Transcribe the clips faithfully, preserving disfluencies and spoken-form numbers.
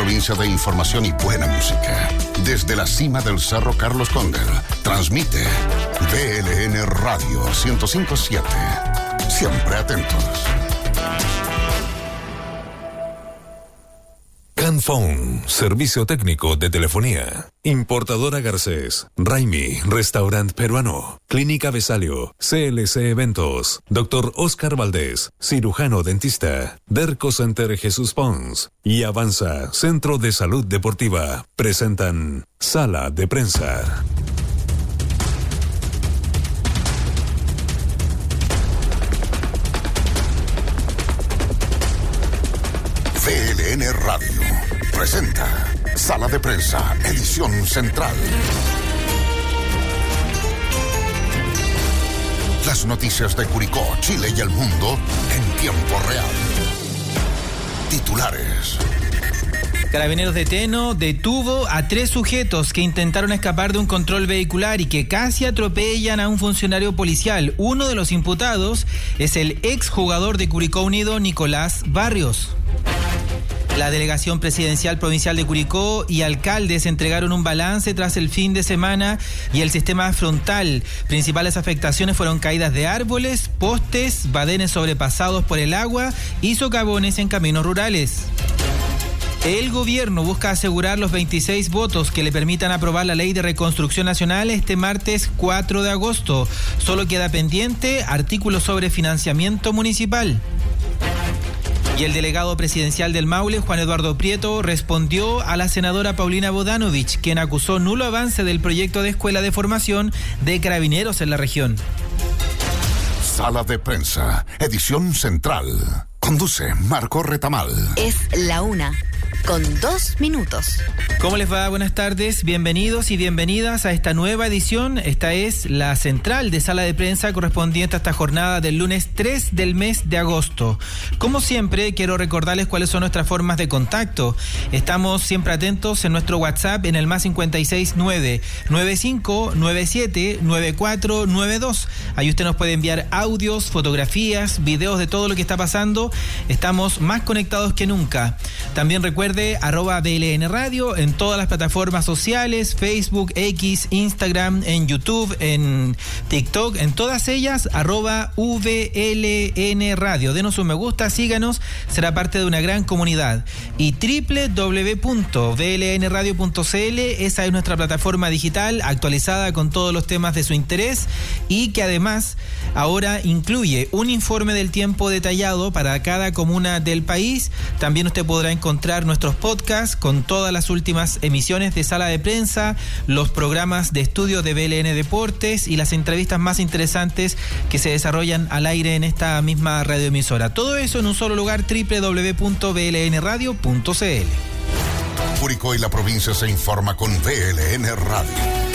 provincia de información y buena música. Desde la cima del Cerro Carlos Cóndel, transmite V L N Radio ciento cinco punto siete. Siempre atentos. Canphone, servicio técnico de telefonía. Importadora Garcés, Raimi, restaurante peruano. Clínica Besalio, C L C Eventos. Doctor Oscar Valdés, cirujano dentista. Derco Center Jesús Pons y Avanza, Centro de Salud Deportiva. Presentan Sala de Prensa. V L N Radio presenta Sala de Prensa, edición central. Las noticias de Curicó, Chile y el mundo en tiempo real. Titulares. Carabineros de Teno detuvo a tres sujetos que intentaron escapar de un control vehicular y que casi atropellan a un funcionario policial. Uno de los imputados es el exjugador de Curicó Unido, Nicolás Barrios. La Delegación Presidencial Provincial de Curicó y alcaldes entregaron un balance tras el fin de semana y el sistema frontal. Principales afectaciones fueron caídas de árboles, postes, badenes sobrepasados por el agua y socavones en caminos rurales. El gobierno busca asegurar los veintiséis votos que le permitan aprobar la Ley de Reconstrucción Nacional este martes cuatro de agosto. Solo queda pendiente artículos sobre financiamiento municipal. Y el delegado presidencial del Maule, Juan Eduardo Prieto, respondió a la senadora Paulina Bodanovich, quien acusó nulo avance del proyecto de escuela de formación de carabineros en la región. Sala de Prensa, edición central. Conduce Marco Retamal. Es la una, con dos minutos. ¿Cómo les va? Buenas tardes, bienvenidos y bienvenidas a esta nueva edición. Esta es la central de Sala de Prensa correspondiente a esta jornada del lunes tres del mes de agosto. Como siempre, quiero recordarles cuáles son nuestras formas de contacto. Estamos siempre atentos en nuestro WhatsApp en el más cinco seis nueve, nueve cinco nueve siete, nueve cuatro nueve dos. Ahí usted nos puede enviar audios, fotografías, videos de todo lo que está pasando. Estamos más conectados que nunca. También recuerde arroba V L N Radio en todas las plataformas sociales, Facebook, X, Instagram, en YouTube, en TikTok, en todas ellas, arroba V L N Radio. Denos un me gusta, síganos, será parte de una gran comunidad. Y doble u doble u doble u punto v l n radio punto c l, esa es nuestra plataforma digital actualizada con todos los temas de su interés y que además ahora incluye un informe del tiempo detallado para cada comuna del país. También usted podrá encontrar nuestros podcasts con todas las últimas emisiones de Sala de Prensa, los programas de estudio de V L N Deportes y las entrevistas más interesantes que se desarrollan al aire en esta misma radioemisora. Todo eso en un solo lugar, doble u doble u doble u punto v l n radio punto c l. Curicó y la provincia se informa con V L N Radio.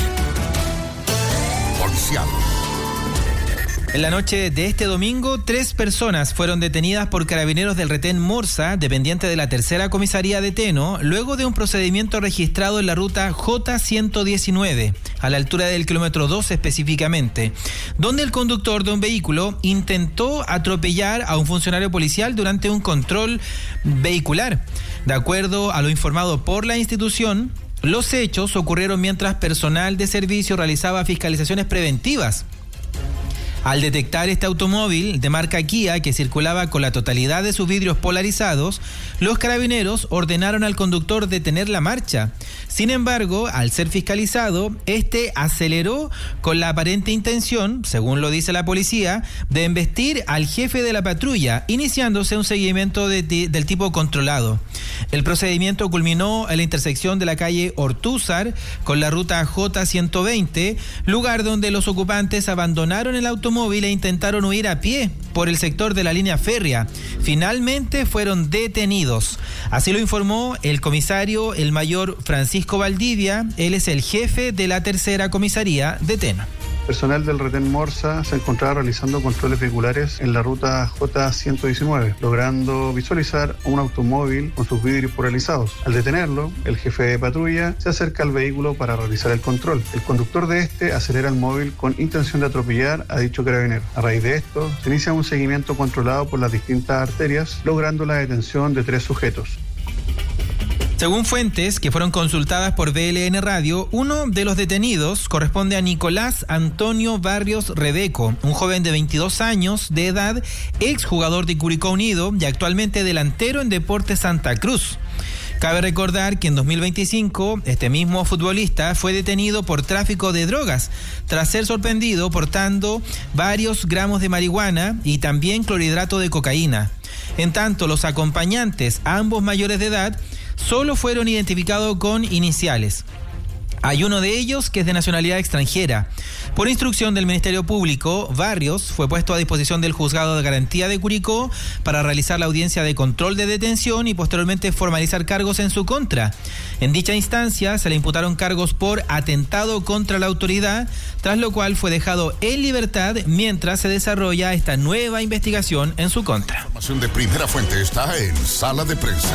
Policial. En la noche de este domingo, tres personas fueron detenidas por carabineros del retén Morsa, dependiente de la tercera comisaría de Teno, luego de un procedimiento registrado en la ruta J ciento diecinueve, a la altura del kilómetro dos específicamente, donde el conductor de un vehículo intentó atropellar a un funcionario policial durante un control vehicular. De acuerdo a lo informado por la institución, los hechos ocurrieron mientras personal de servicio realizaba fiscalizaciones preventivas. Al detectar este automóvil de marca Kia que circulaba con la totalidad de sus vidrios polarizados, los carabineros ordenaron al conductor detener la marcha. Sin embargo, al ser fiscalizado, este aceleró con la aparente intención, según lo dice la policía, de embestir al jefe de la patrulla, iniciándose un seguimiento de t- del tipo controlado. El procedimiento culminó en la intersección de la calle Ortúzar con la ruta J ciento veinte, lugar donde los ocupantes abandonaron el automóvil e intentaron huir a pie por el sector de la línea férrea. Finalmente fueron detenidos. Así lo informó el comisario, el mayor Francisco Valdivia. Él es el jefe de la tercera comisaría de Teno. Personal del retén Morsa se encontraba realizando controles vehiculares en la ruta J ciento diecinueve, logrando visualizar un automóvil con sus vidrios polarizados. Al detenerlo, el jefe de patrulla se acerca al vehículo para realizar el control. El conductor de este acelera el móvil con intención de atropellar a dicho carabinero. A raíz de esto, se inicia un seguimiento controlado por las distintas arterias, logrando la detención de tres sujetos. Según fuentes que fueron consultadas por V L N Radio, uno de los detenidos corresponde a Nicolás Antonio Barrios Rebeco, un joven de veintidós años de edad, exjugador de Curicó Unido y actualmente delantero en Deportes Santa Cruz. Cabe recordar que en dos mil veinticinco este mismo futbolista fue detenido por tráfico de drogas tras ser sorprendido portando varios gramos de marihuana y también clorhidrato de cocaína. En tanto, los acompañantes, ambos mayores de edad, solo fueron identificados con iniciales. Hay uno de ellos que es de nacionalidad extranjera. Por instrucción del Ministerio Público, Barrios fue puesto a disposición del Juzgado de Garantía de Curicó para realizar la audiencia de control de detención y posteriormente formalizar cargos en su contra. En dicha instancia se le imputaron cargos por atentado contra la autoridad, tras lo cual fue dejado en libertad mientras se desarrolla esta nueva investigación en su contra. La información de primera fuente está en Sala de Prensa.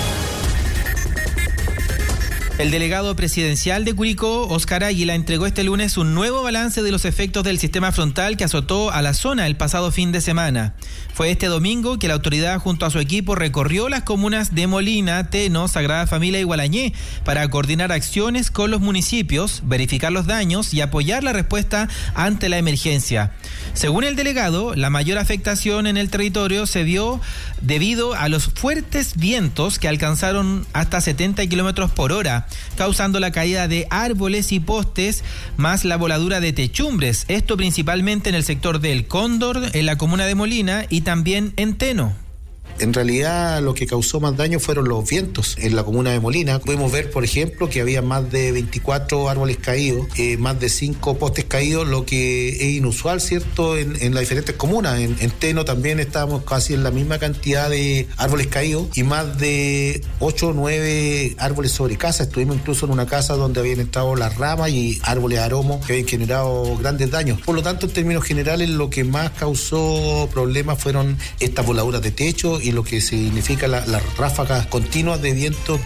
El delegado presidencial de Curicó, Óscar Águila, entregó este lunes un nuevo balance de los efectos del sistema frontal que azotó a la zona el pasado fin de semana. Fue este domingo que la autoridad junto a su equipo recorrió las comunas de Molina, Teno, Sagrada Familia y Gualañé para coordinar acciones con los municipios, verificar los daños y apoyar la respuesta ante la emergencia. Según el delegado, la mayor afectación en el territorio se vio debido a los fuertes vientos que alcanzaron hasta setenta kilómetros por hora, causando la caída de árboles y postes, más la voladura de techumbres, esto principalmente en el sector del Cóndor, en la comuna de Molina y también en Teno. En realidad lo que causó más daño fueron los vientos en la comuna de Molina. Pudimos ver, por ejemplo, que había más de veinticuatro árboles caídos, eh, más de cinco postes caídos, lo que es inusual, ¿cierto?, en, en las diferentes comunas. En, en Teno también estábamos casi en la misma cantidad de árboles caídos y más de ocho o nueve árboles sobre casa. Estuvimos incluso en una casa donde habían entrado las ramas y árboles de aromo que habían generado grandes daños. Por lo tanto, en términos generales, lo que más causó problemas fueron estas voladuras de techo y lo que significa la, las ráfagas continuas de viento.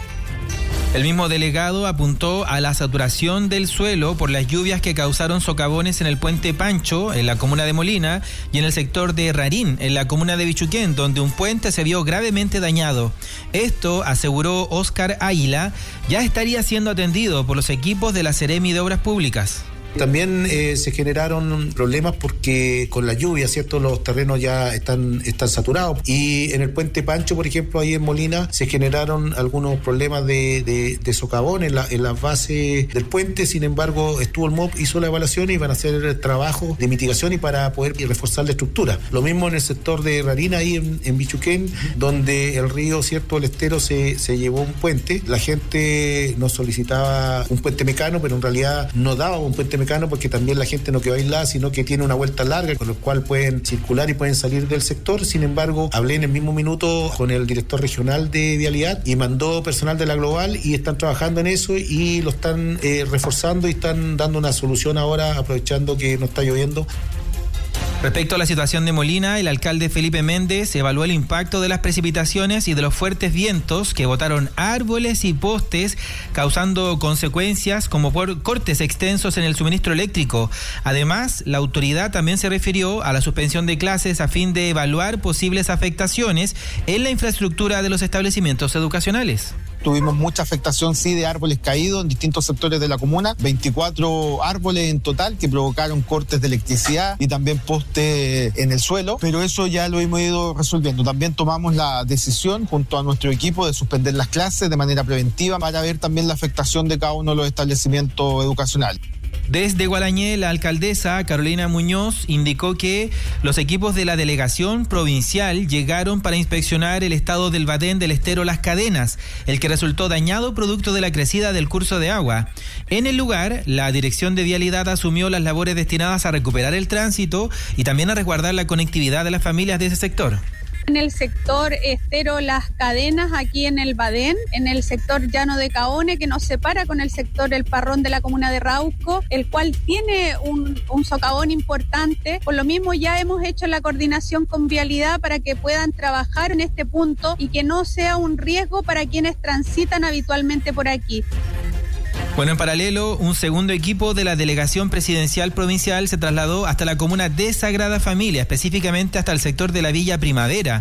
El mismo delegado apuntó a la saturación del suelo por las lluvias que causaron socavones en el puente Pancho, en la comuna de Molina, y en el sector de Rarín, en la comuna de Bichuquén, donde un puente se vio gravemente dañado. Esto, aseguró Óscar Águila, ya estaría siendo atendido por los equipos de la Seremi de Obras Públicas. También eh, se generaron problemas porque con la lluvia, ¿cierto?, los terrenos ya están, están saturados. Y en el puente Pancho, por ejemplo, ahí en Molina, se generaron algunos problemas de, de, de socavón en la, en la base del puente. Sin embargo, estuvo el M O P, hizo la evaluación y van a hacer el trabajo de mitigación y para poder reforzar la estructura. Lo mismo en el sector de Rarina, ahí en, en Bichuquén, donde el río, ¿cierto?, el estero se, se llevó un puente. La gente nos solicitaba un puente mecano, pero en realidad no daba un puente mecano porque también la gente no quedó aislada, sino que tiene una vuelta larga con lo cual pueden circular y pueden salir del sector. Sin embargo, hablé en el mismo minuto con el director regional de Vialidad y mandó personal de la Global y están trabajando en eso y lo están eh, reforzando y están dando una solución ahora aprovechando que no está lloviendo. Respecto a la situación de Molina, el alcalde Felipe Méndez evaluó el impacto de las precipitaciones y de los fuertes vientos que botaron árboles y postes, causando consecuencias como por cortes extensos en el suministro eléctrico. Además, la autoridad también se refirió a la suspensión de clases a fin de evaluar posibles afectaciones en la infraestructura de los establecimientos educacionales. Tuvimos mucha afectación, sí, de árboles caídos en distintos sectores de la comuna, veinticuatro árboles en total que provocaron cortes de electricidad y también postes en el suelo, pero eso ya lo hemos ido resolviendo. También tomamos la decisión junto a nuestro equipo de suspender las clases de manera preventiva para ver también la afectación de cada uno de los establecimientos educacionales. Desde Gualañé, la alcaldesa Carolina Muñoz indicó que los equipos de la delegación provincial llegaron para inspeccionar el estado del badén del estero Las Cadenas, el que resultó dañado producto de la crecida del curso de agua. En el lugar, la Dirección de Vialidad asumió las labores destinadas a recuperar el tránsito y también a resguardar la conectividad de las familias de ese sector. En el sector estero Las Cadenas, aquí en el Badén, en el sector llano de Caone, que nos separa con el sector El Parrón de la comuna de Rauco, el cual tiene un, un socavón importante. Por lo mismo ya hemos hecho la coordinación con Vialidad para que puedan trabajar en este punto y que no sea un riesgo para quienes transitan habitualmente por aquí. Bueno, en paralelo, un segundo equipo de la Delegación Presidencial Provincial se trasladó hasta la comuna de Sagrada Familia, específicamente hasta el sector de la Villa Primavera.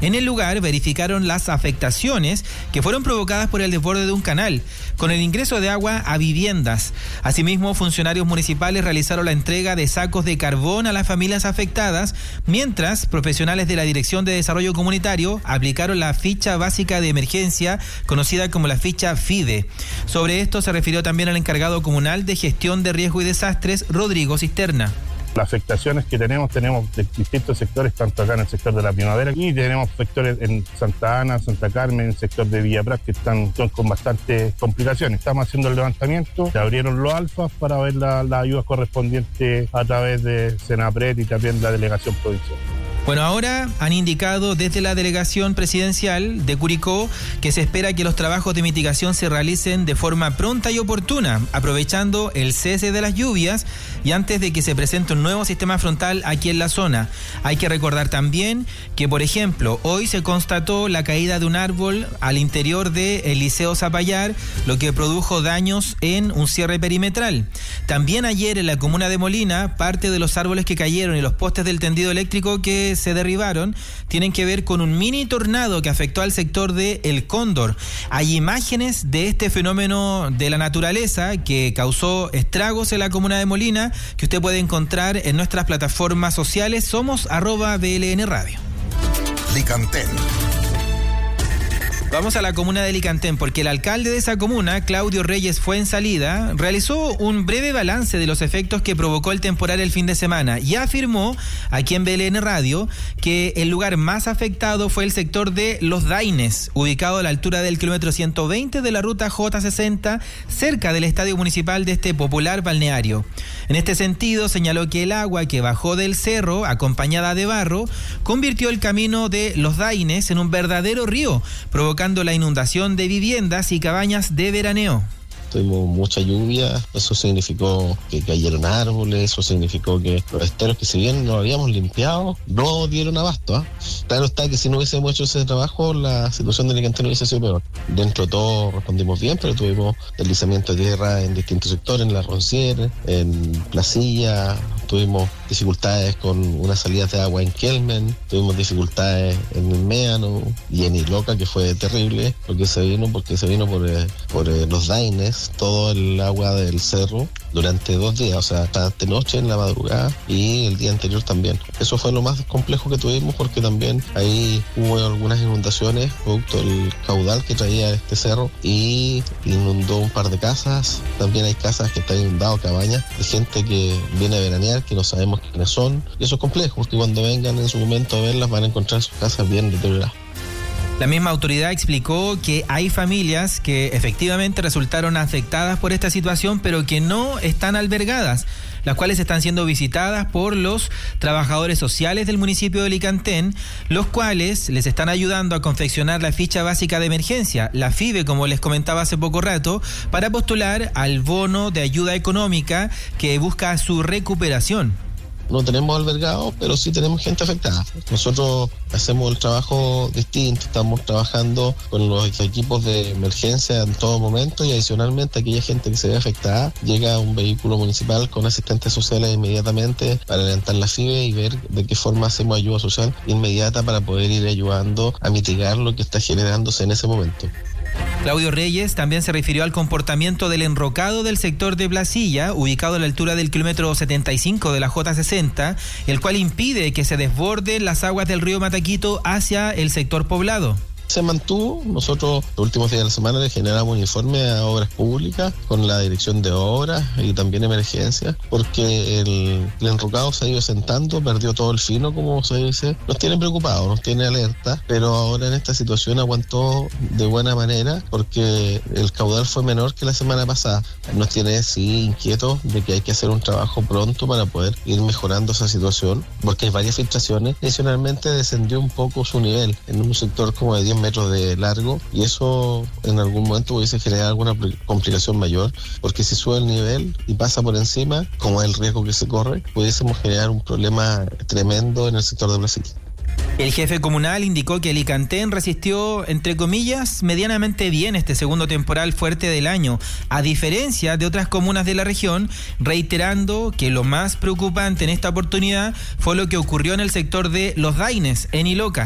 En el lugar verificaron las afectaciones que fueron provocadas por el desborde de un canal, con el ingreso de agua a viviendas. Asimismo, funcionarios municipales realizaron la entrega de sacos de carbón a las familias afectadas, mientras profesionales de la Dirección de Desarrollo Comunitario aplicaron la ficha básica de emergencia, conocida como la ficha FIDE. Sobre esto se refirió también el encargado comunal de Gestión de Riesgo y Desastres, Rodrigo Cisterna. Las afectaciones que tenemos, tenemos de distintos sectores, tanto acá en el sector de la Primavera y tenemos sectores en Santa Ana, Santa Carmen, en el sector de Villa Prat, que están con bastantes complicaciones. Estamos haciendo el levantamiento, se abrieron los alfas para ver las la ayudas correspondientes a través de Senapred y también la delegación provincial. Bueno, ahora han indicado desde la delegación presidencial de Curicó que se espera que los trabajos de mitigación se realicen de forma pronta y oportuna, aprovechando el cese de las lluvias y antes de que se presente un nuevo sistema frontal aquí en la zona. Hay que recordar también que, por ejemplo, hoy se constató la caída de un árbol al interior del Liceo Zapallar, lo que produjo daños en un cierre perimetral. También ayer en la comuna de Molina, parte de los árboles que cayeron y los postes del tendido eléctrico que se derribaron tienen que ver con un mini tornado que afectó al sector de El Cóndor. Hay imágenes de este fenómeno de la naturaleza que causó estragos en la comuna de Molina que usted puede encontrar en nuestras plataformas sociales. Somos arroba B L N Radio. Licantén. Vamos a la comuna de Licantén, porque el alcalde de esa comuna, Claudio Reyes Fuensalida, realizó un breve balance de los efectos que provocó el temporal el fin de semana y afirmó aquí en B L N Radio que el lugar más afectado fue el sector de Los Daines, ubicado a la altura del kilómetro ciento veinte de la ruta J sesenta, cerca del estadio municipal de este popular balneario. En este sentido, señaló que el agua que bajó del cerro, acompañada de barro, convirtió el camino de Los Daines en un verdadero río, provocando la inundación de viviendas y cabañas de veraneo. Tuvimos mucha lluvia, eso significó que cayeron árboles, eso significó que los esteros que si bien lo habíamos limpiado, no dieron abasto. ¿eh? Claro está que si no hubiésemos hecho ese trabajo, la situación de Licantén hubiese sido peor. Dentro de todo respondimos bien, pero tuvimos deslizamiento de tierra en distintos sectores, en La Roncière, en Placilla, tuvimos dificultades con unas salidas de agua en Kelmen, tuvimos dificultades en el Méano y en Iloca, que fue terrible, porque se vino, porque se vino por, eh, por eh, Los Daines, todo el agua del cerro durante dos días, o sea, hasta de noche, en la madrugada y el día anterior también. Eso fue lo más complejo que tuvimos, porque también ahí hubo algunas inundaciones producto del caudal que traía este cerro y inundó un par de casas. También hay casas que están inundadas, cabañas de gente que viene a veranear, que no sabemos quiénes son, y eso es complejo, porque cuando vengan en su momento a verlas van a encontrar sus casas bien deterioradas. La misma autoridad explicó que hay familias que efectivamente resultaron afectadas por esta situación, pero que no están albergadas, las cuales están siendo visitadas por los trabajadores sociales del municipio de Licantén, los cuales les están ayudando a confeccionar la ficha básica de emergencia, la FIBE, como les comentaba hace poco rato, para postular al bono de ayuda económica que busca su recuperación. No tenemos albergados, pero sí tenemos gente afectada. Nosotros hacemos el trabajo distinto, estamos trabajando con los equipos de emergencia en todo momento, y adicionalmente aquella gente que se ve afectada, llega a un vehículo municipal con asistentes sociales inmediatamente para levantar la FIBE y ver de qué forma hacemos ayuda social inmediata para poder ir ayudando a mitigar lo que está generándose en ese momento. Claudio Reyes también se refirió al comportamiento del enrocado del sector de Placilla, ubicado a la altura del kilómetro setenta y cinco de la J sesenta, el cual impide que se desborden las aguas del río Mataquito hacia el sector poblado. Se mantuvo. Nosotros los últimos días de la semana le generamos un informe a Obras Públicas con la dirección de obras y también emergencias, porque el, el enrocado se ha ido sentando, perdió todo el fino, como se dice. Nos tiene preocupados, nos tiene alerta, pero ahora en esta situación aguantó de buena manera, porque el caudal fue menor que la semana pasada. Nos tiene sí inquietos de que hay que hacer un trabajo pronto para poder ir mejorando esa situación, porque hay varias filtraciones. Adicionalmente descendió un poco su nivel en un sector como de diez metros de largo, y eso en algún momento pudiese generar alguna complicación mayor, porque si sube el nivel y pasa por encima, como es el riesgo que se corre, pudiésemos generar un problema tremendo en el sector de Placilla. El jefe comunal indicó que Licantén resistió, entre comillas, medianamente bien este segundo temporal fuerte del año, a diferencia de otras comunas de la región, reiterando que lo más preocupante en esta oportunidad fue lo que ocurrió en el sector de Los Daines, en Iloca.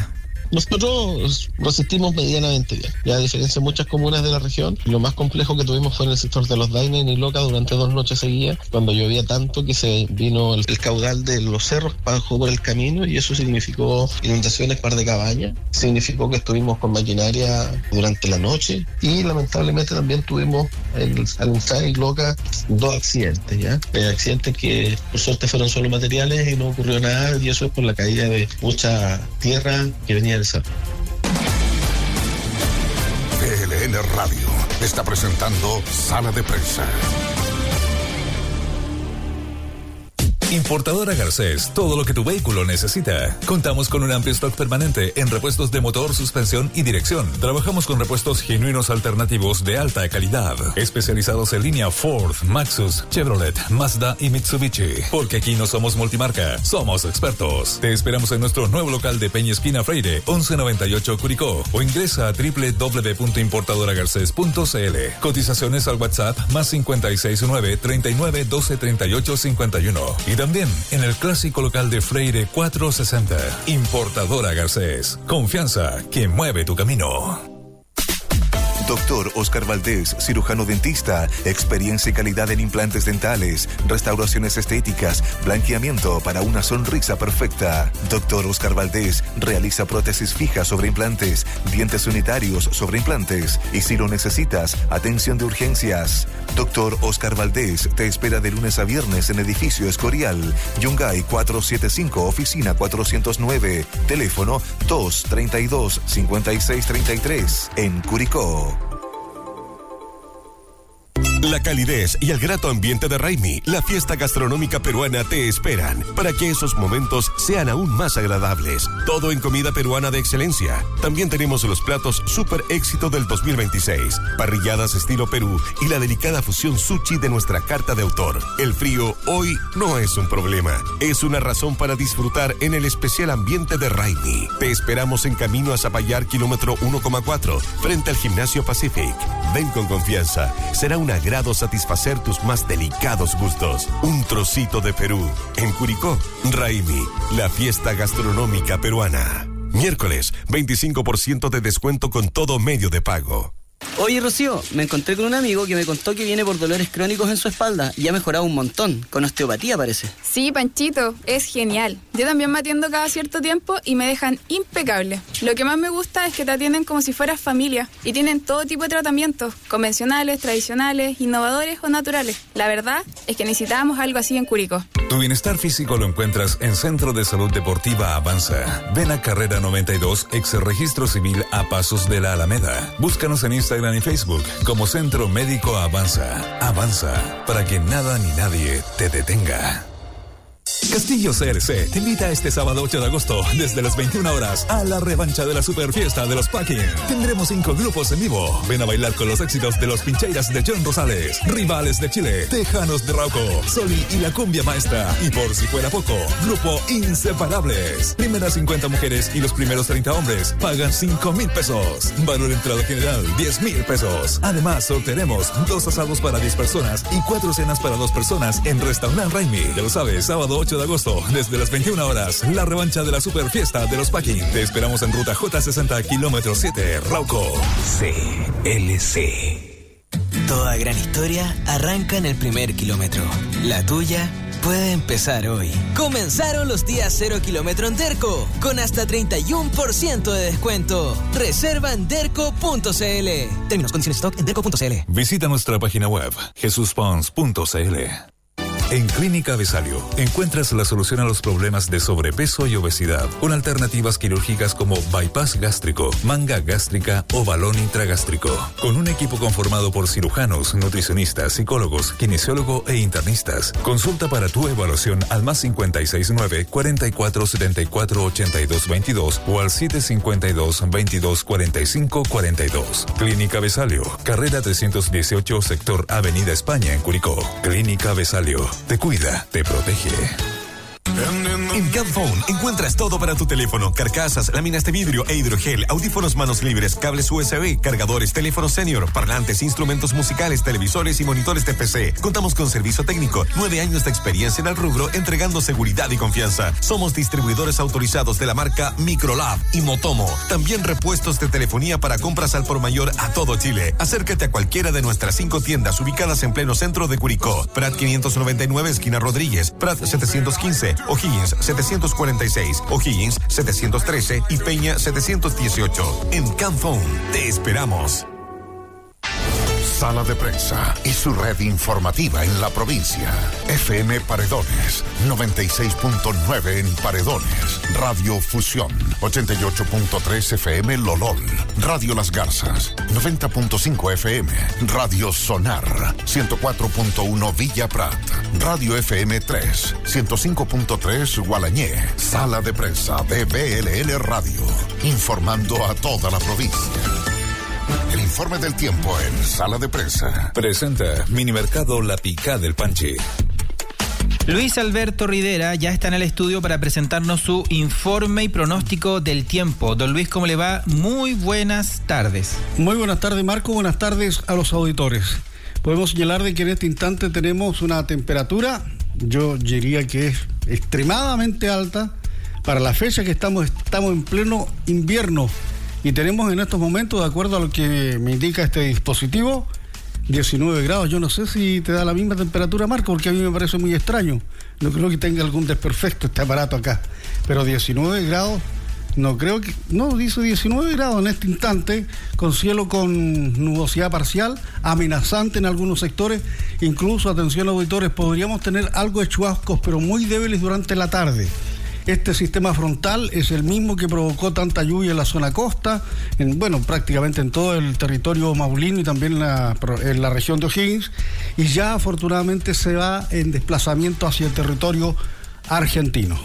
Nosotros resistimos medianamente bien. Ya a diferencia de muchas comunas de la región, lo más complejo que tuvimos fue en el sector de los Dainen y Loca durante dos noches seguidas, cuando llovía tanto que se vino el, el caudal de los cerros, bajó por el camino y eso significó inundaciones, par de cabañas, significó que estuvimos con maquinaria durante la noche y lamentablemente también tuvimos en, al entrar en Loca dos accidentes, ¿ya? Eh, accidentes que por suerte fueron solo materiales y no ocurrió nada, y eso es por la caída de mucha tierra que venía del cerro. V L N Radio está presentando Sala de Prensa. Importadora Garcés, todo lo que tu vehículo necesita. Contamos con un amplio stock permanente en repuestos de motor, suspensión y dirección. Trabajamos con repuestos genuinos alternativos de alta calidad, especializados en línea Ford, Maxus, Chevrolet, Mazda y Mitsubishi. Porque aquí no somos multimarca, somos expertos. Te esperamos en nuestro nuevo local de Peña Esquina Freire, once noventa y ocho Curicó, o ingresa a doble u doble u doble u punto importadora garcés punto c l. Cotizaciones al WhatsApp más cinco seis nueve, treinta y nueve, doce, treinta y ocho, cincuenta y uno. Y también en el clásico local de Freire cuatrocientos sesenta. Importadora Garcés. Confianza que mueve tu camino. Doctor Oscar Valdés, cirujano dentista, experiencia y calidad en implantes dentales, restauraciones estéticas, blanqueamiento para una sonrisa perfecta. Doctor Oscar Valdés realiza prótesis fijas sobre implantes, dientes unitarios sobre implantes y si lo necesitas, atención de urgencias. Doctor Oscar Valdés te espera de lunes a viernes en edificio Escorial, Yungay cuatrocientos setenta y cinco, oficina cuatrocientos nueve, teléfono dos treinta y dos, cincuenta y seis treinta y tres, en Curicó. La calidez y el grato ambiente de Raimi, la fiesta gastronómica peruana, te esperan para que esos momentos sean aún más agradables. Todo en comida peruana de excelencia. También tenemos los platos super éxito del dos mil veintiséis, parrilladas estilo Perú y la delicada fusión sushi de nuestra carta de autor. El frío hoy no es un problema, es una razón para disfrutar en el especial ambiente de Raimi. Te esperamos en camino a Zapallar, kilómetro uno coma cuatro, frente al Gimnasio Pacific. Ven con confianza, será un agrado satisfacer tus más delicados gustos. Un trocito de Perú. En Curicó, Raimi, la fiesta gastronómica peruana. Miércoles, veinticinco por ciento de descuento con todo medio de pago. Oye, Rocío, me encontré con un amigo que me contó que viene por dolores crónicos en su espalda y ha mejorado un montón, con osteopatía parece. Sí, Panchito, es genial. Yo también me atiendo cada cierto tiempo y me dejan impecable. Lo que más me gusta es que te atienden como si fueras familia y tienen todo tipo de tratamientos, convencionales, tradicionales, innovadores o naturales. La verdad es que necesitábamos algo así en Curicó. Tu bienestar físico lo encuentras en Centro de Salud Deportiva Avanza. Ven a Carrera noventa y dos, ex Registro Civil a Pasos de la Alameda. Búscanos en Instagram y Facebook como Centro Médico Avanza. Avanza, para que nada ni nadie te detenga. Castillo C R C te invita este sábado ocho de agosto desde las veintiuna horas a la revancha de la super fiesta de los Packing. Tendremos cinco grupos en vivo. Ven a bailar con los éxitos de los Pincheiras de John Rosales, Rivales de Chile, Tejanos de Rauco, Soli y la Cumbia Maestra. Y por si fuera poco, grupo Inseparables. Primeras cincuenta mujeres y los primeros treinta hombres pagan cinco mil pesos. Valor entrada general diez mil pesos. Además, sortearemos dos asados para diez personas y cuatro cenas para dos personas en Restaurant Raimi. Ya lo sabes, sábado ocho de agosto, desde las veintiuna horas, la revancha de la super fiesta de los Packing. Te esperamos en ruta J sesenta, kilómetro siete, Rauco. C L C. Toda gran historia arranca en el primer kilómetro. La tuya puede empezar hoy. Comenzaron los días cero kilómetro en Derco, con hasta treinta y uno por ciento de descuento. Reserva en derco punto c l. Términos, condiciones, stock en derco punto c l. Visita nuestra página web, jesus pons punto c l. En Clínica Besalio encuentras la solución a los problemas de sobrepeso y obesidad con alternativas quirúrgicas como bypass gástrico, manga gástrica o balón intragástrico. Con un equipo conformado por cirujanos, nutricionistas, psicólogos, kinesiólogo e internistas. Consulta para tu evaluación al más cinco seis nueve, cuarenta y cuatro, setenta y cuatro, ochenta y dos veintidós o al siete cinco dos, veintidós, cuarenta y cinco cuarenta y dos. Clínica Besalio, carrera trescientos dieciocho, sector Avenida España en Curicó. Clínica Besalio. Te cuida, te protege. En Camphone encuentras todo para tu teléfono: carcasas, láminas de vidrio e hidrogel, audífonos manos libres, cables U S B, cargadores, teléfonos senior, parlantes, instrumentos musicales, televisores y monitores de P C. Contamos con servicio técnico, nueve años de experiencia en el rubro, entregando seguridad y confianza. Somos distribuidores autorizados de la marca Microlab y Motomo. También repuestos de telefonía para compras al por mayor a todo Chile. Acércate a cualquiera de nuestras cinco tiendas ubicadas en pleno centro de Curicó: Prat quinientos noventa y nueve, esquina Rodríguez; Prat setecientos quince, O'Higgins setecientos cuarenta y seis, O'Higgins setecientos trece y Peña setecientos dieciocho. En Camphone te esperamos. Sala de Prensa y su red informativa en la provincia. F M Paredones, noventa y seis punto nueve en Paredones. Radio Fusión, ochenta y ocho punto tres F M Lolol. Radio Las Garzas, noventa punto cinco F M. Radio Sonar, ciento cuatro punto uno Villa Prat. Radio F M tres, ciento cinco punto tres Gualañé. Sala de Prensa de B L N Radio, informando a toda la provincia. El informe del tiempo en Sala de Prensa. Presenta Minimercado La Picá del Panchi. Luis Alberto Rivera ya está en el estudio para presentarnos su informe y pronóstico del tiempo. Don Luis, ¿cómo le va? Muy buenas tardes. Muy buenas tardes, Marco. Buenas tardes a los auditores. Podemos señalar de que en este instante tenemos una temperatura, yo diría que es extremadamente alta para la fecha que estamos, estamos en pleno invierno. Y tenemos en estos momentos, de acuerdo a lo que me indica este dispositivo, diecinueve grados. Yo no sé si te da la misma temperatura, Marco, porque a mí me parece muy extraño. No creo que tenga algún desperfecto este aparato acá. Pero diecinueve grados, no creo que... No, dice diecinueve grados en este instante, con cielo con nubosidad parcial, amenazante en algunos sectores. Incluso, atención auditores, podríamos tener algo de chubascos, pero muy débiles durante la tarde. Este sistema frontal es el mismo que provocó tanta lluvia en la zona costa, en, bueno, prácticamente en todo el territorio maulino y también en la, en la región de O'Higgins, y ya afortunadamente se va en desplazamiento hacia el territorio argentino.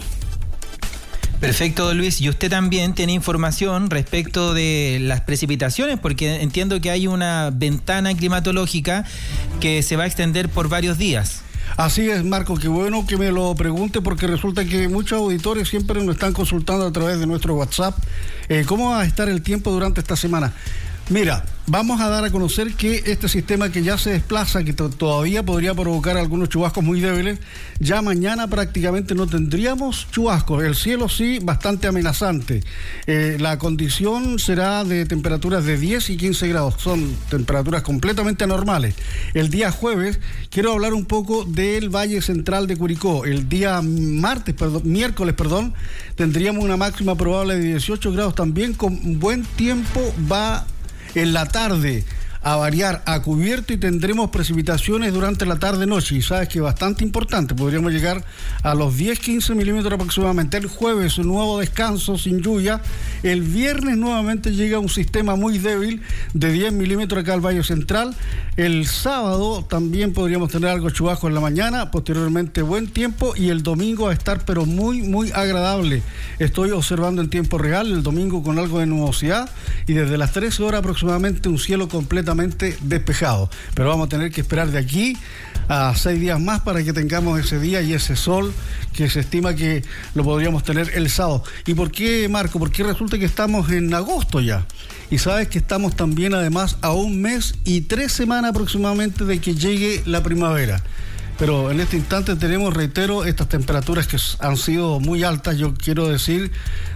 Perfecto, don Luis. Y usted también tiene información respecto de las precipitaciones, porque entiendo que hay una ventana climatológica que se va a extender por varios días. Así es, Marco, qué bueno que me lo pregunte, porque resulta que muchos auditores siempre nos están consultando a través de nuestro WhatsApp eh, cómo va a estar el tiempo durante esta semana. Mira, vamos a dar a conocer que este sistema que ya se desplaza, que todavía podría provocar algunos chubascos muy débiles, ya mañana prácticamente no tendríamos chubascos. El cielo sí, bastante amenazante. Eh, la condición será de temperaturas de diez y quince grados. Son temperaturas completamente anormales. El día jueves, quiero hablar un poco del Valle Central de Curicó. El día martes, perdón, miércoles, perdón, tendríamos una máxima probable de dieciocho grados también, con buen tiempo. Va en la tarde a variar a cubierto y tendremos precipitaciones durante la tarde-noche, y sabes que es bastante importante, podríamos llegar a los diez a quince milímetros aproximadamente. El jueves un nuevo descanso sin lluvia. El viernes nuevamente llega un sistema muy débil de diez milímetros acá al Valle Central. El sábado también podríamos tener algo chubasco en la mañana, posteriormente buen tiempo, y el domingo va a estar pero muy muy agradable. Estoy observando en tiempo real el domingo con algo de nubosidad y desde las trece horas aproximadamente un cielo completamente despejado, pero vamos a tener que esperar de aquí a seis días más para que tengamos ese día y ese sol que se estima que lo podríamos tener el sábado. ¿Y por qué, Marco? Porque resulta que estamos en agosto ya, y sabes que estamos también además a un mes y tres semanas aproximadamente de que llegue la primavera. Pero en este instante tenemos, reitero, estas temperaturas que han sido muy altas. Yo quiero decir,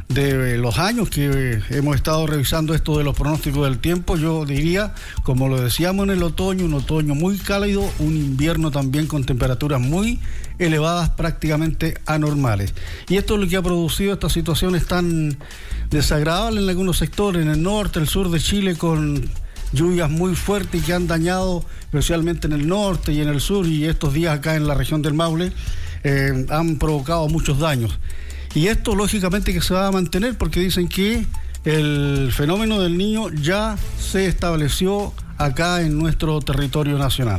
de los años que hemos estado revisando esto de los pronósticos del tiempo, yo diría, como lo decíamos en el otoño, un otoño muy cálido, un invierno también con temperaturas muy elevadas, prácticamente anormales. Y esto es lo que ha producido estas situaciones tan desagradables en algunos sectores, en el norte, el sur de Chile, con lluvias muy fuertes que han dañado especialmente en el norte y en el sur, y estos días acá en la región del Maule eh, han provocado muchos daños. Y esto lógicamente que se va a mantener, porque dicen que el fenómeno del Niño ya se estableció acá en nuestro territorio nacional.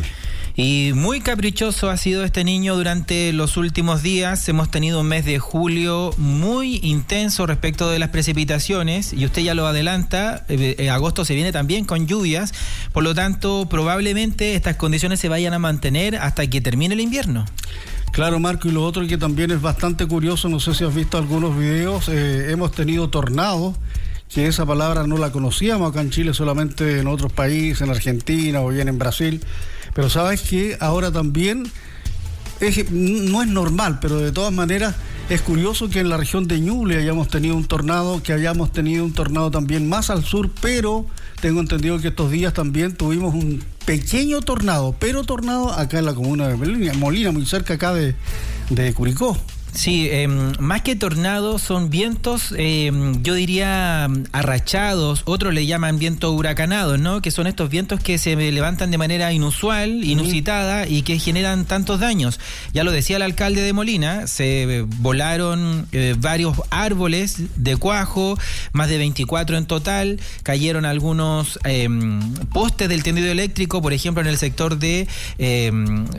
Y muy caprichoso ha sido este niño durante los últimos días. Hemos tenido un mes de julio muy intenso respecto de las precipitaciones, y usted ya lo adelanta, eh, agosto se viene también con lluvias, por lo tanto probablemente estas condiciones se vayan a mantener hasta que termine el invierno. Claro, Marco, y lo otro que también es bastante curioso, no sé si has visto algunos videos, eh, hemos tenido tornados, que esa palabra no la conocíamos acá en Chile, solamente en otros países, en Argentina o bien en Brasil, pero sabes que ahora también es, no es normal, pero de todas maneras es curioso que en la región de Ñuble hayamos tenido un tornado, que hayamos tenido un tornado también más al sur, pero tengo entendido que estos días también tuvimos un pequeño tornado, pero tornado acá en la comuna de Molina, Molina muy cerca acá de, de Curicó. Sí, eh, más que tornados son vientos, eh, yo diría arrachados, otros le llaman vientos huracanados, ¿no? Que son estos vientos que se levantan de manera inusual, inusitada mm. y que generan tantos daños. Ya lo decía el alcalde de Molina, se volaron eh, varios árboles de cuajo, más de veinticuatro en total, cayeron algunos eh, postes del tendido eléctrico, por ejemplo en el sector de eh,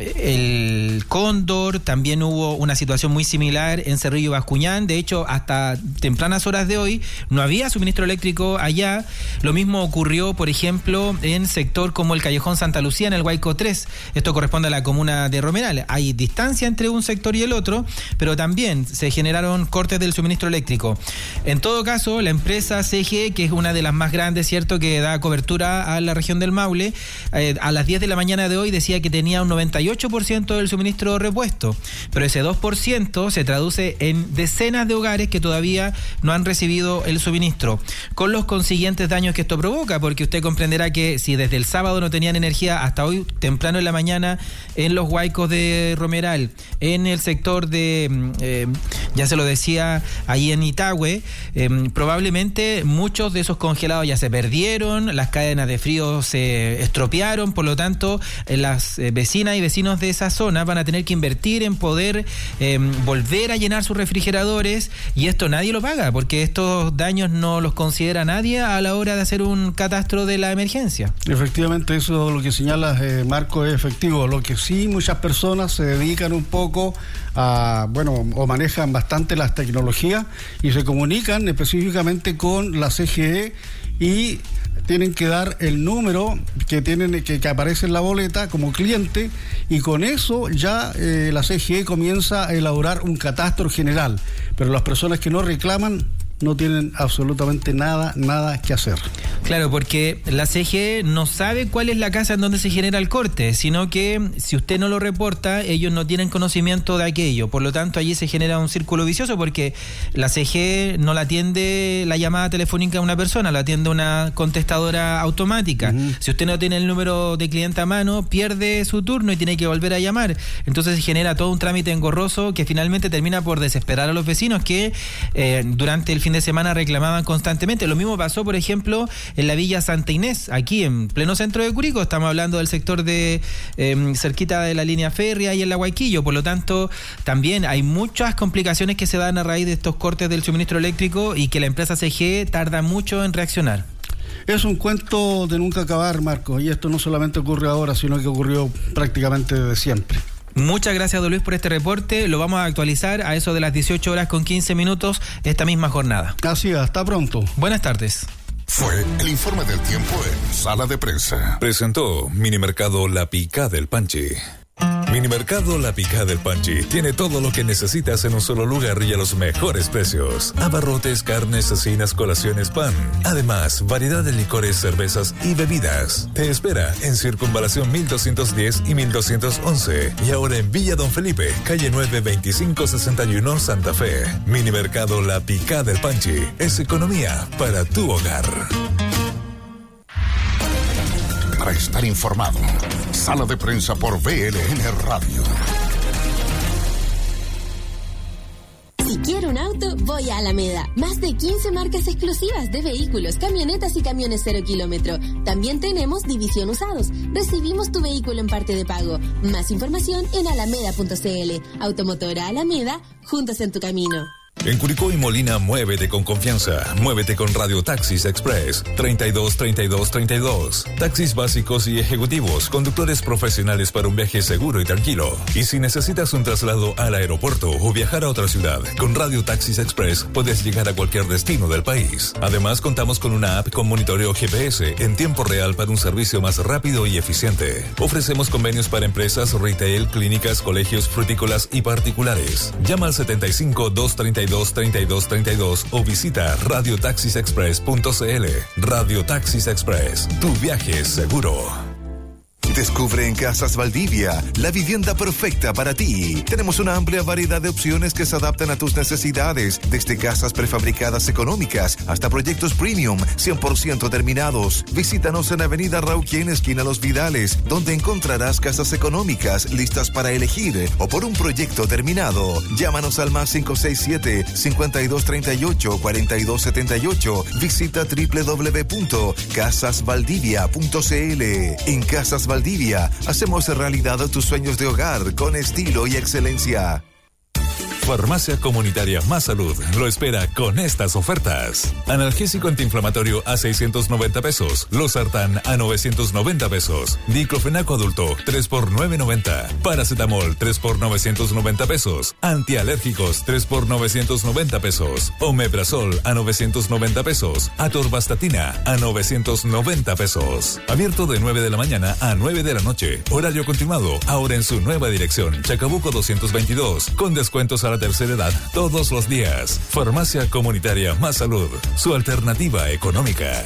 el Cóndor, también hubo una situación muy similar en Cerrillo Bascuñán. De hecho, hasta tempranas horas de hoy no había suministro eléctrico allá. Lo mismo ocurrió, por ejemplo, en sector como el Callejón Santa Lucía, en el Huayco tres. Esto corresponde a la comuna de Romeral. Hay distancia entre un sector y el otro, pero también se generaron cortes del suministro eléctrico. En todo caso, la empresa C G E, que es una de las más grandes, ¿cierto?, que da cobertura a la región del Maule, eh, a las diez de la mañana de hoy decía que tenía un noventa y ocho por ciento del suministro repuesto, pero ese dos por ciento se traduce en decenas de hogares que todavía no han recibido el suministro, con los consiguientes daños que esto provoca, porque usted comprenderá que si desde el sábado no tenían energía hasta hoy temprano en la mañana en los huaicos de Romeral, en el sector de, eh, ya se lo decía, ahí en Itahue, eh, probablemente muchos de esos congelados ya se perdieron, las cadenas de frío se estropearon, por lo tanto eh, las eh, vecinas y vecinos de esa zona van a tener que invertir en poder eh, volver a llenar sus refrigeradores, y esto nadie lo paga porque estos daños no los considera nadie a la hora de hacer un catastro de la emergencia. Efectivamente, eso lo que señalas, eh, Marco, es efectivo. Lo que sí, muchas personas se dedican un poco a, bueno, o manejan bastante las tecnologías y se comunican específicamente con la C G E y tienen que dar el número que tienen que, que aparece en la boleta como cliente, y con eso ya eh, la C G E comienza a elaborar un catastro general, pero las personas que no reclaman no tienen absolutamente nada, nada que hacer. Claro, porque la C G E no sabe cuál es la casa en donde se genera el corte, sino que si usted no lo reporta, ellos no tienen conocimiento de aquello. Por lo tanto, allí se genera un círculo vicioso, porque la C G E no la atiende la llamada telefónica a una persona, la atiende una contestadora automática. Uh-huh. Si usted no tiene el número de cliente a mano, pierde su turno y tiene que volver a llamar. Entonces se genera todo un trámite engorroso que finalmente termina por desesperar a los vecinos que eh, durante el fin de semana reclamaban constantemente. Lo mismo pasó, por ejemplo, en la Villa Santa Inés, aquí en pleno centro de Curicó. Estamos hablando del sector de eh, cerquita de la línea férrea y en la Huayquillo. Por lo tanto, también hay muchas complicaciones que se dan a raíz de estos cortes del suministro eléctrico y que la empresa C G E tarda mucho en reaccionar. Es un cuento de nunca acabar, Marco, y esto no solamente ocurre ahora, sino que ocurrió prácticamente desde siempre. Muchas gracias, don Luis, por este reporte. Lo vamos a actualizar a eso de las dieciocho horas con quince minutos esta misma jornada. Así es, hasta pronto. Buenas tardes. Fue el informe del tiempo en Sala de Prensa. Presentó Minimercado La Picá del Panchi. Minimercado La Picá del Panchi tiene todo lo que necesitas en un solo lugar y a los mejores precios. Abarrotes, carnes, cecinas, colaciones, pan. Además, variedad de licores, cervezas y bebidas. Te espera en Circunvalación mil doscientos diez y mil doscientos once. Y ahora en Villa Don Felipe, calle nueve veinticinco sesenta y uno, Santa Fe. Minimercado La Picá del Panchi es economía para tu hogar. Para estar informado, Sala de Prensa por V L N Radio. Si quiero un auto, voy a Alameda. Más de quince marcas exclusivas de vehículos, camionetas y camiones cero kilómetro. También tenemos división usados. Recibimos tu vehículo en parte de pago. Más información en alameda punto c l. Automotora Alameda, juntos en tu camino. En Curicó y Molina, muévete con confianza. Muévete con Radio Taxis Express. treinta y dos, treinta y dos, treinta y dos. Taxis básicos y ejecutivos. Conductores profesionales para un viaje seguro y tranquilo. Y si necesitas un traslado al aeropuerto o viajar a otra ciudad, con Radio Taxis Express puedes llegar a cualquier destino del país. Además, contamos con una app con monitoreo G P S en tiempo real para un servicio más rápido y eficiente. Ofrecemos convenios para empresas, retail, clínicas, colegios, frutícolas y particulares. Llama al setenta y cinco, doscientos treinta y dos, treinta y dos treinta y dos o visita radio taxis express punto c l. Radio Taxis Express, tu viaje es seguro. Descubre en Casas Valdivia la vivienda perfecta para ti. Tenemos una amplia variedad de opciones que se adaptan a tus necesidades, desde casas prefabricadas económicas hasta proyectos premium cien por ciento terminados. Visítanos en Avenida Rauquien, esquina Los Vidales, donde encontrarás casas económicas listas para elegir o por un proyecto terminado. Llámanos al más cinco seis siete, cincuenta y dos treinta y ocho, cuarenta y dos setenta y ocho. Visita doble u doble u doble u punto casas valdivia punto c l. En Casas Valdivia hacemos realidad tus sueños de hogar con estilo y excelencia. Farmacia Comunitaria Más Salud lo espera con estas ofertas. Analgésico antiinflamatorio a seiscientos noventa pesos. Losartán a novecientos noventa pesos. Diclofenaco adulto tres por novecientos noventa. Paracetamol tres por novecientos noventa pesos. Antialérgicos tres por novecientos noventa pesos. Omeprazol a novecientos noventa pesos. Atorvastatina a novecientos noventa pesos. Abierto de nueve de la mañana a nueve de la noche. Horario continuado, ahora en su nueva dirección. Chacabuco doscientos veintidós. Con descuentos a la tercera edad todos los días. Farmacia Comunitaria Más Salud, su alternativa económica.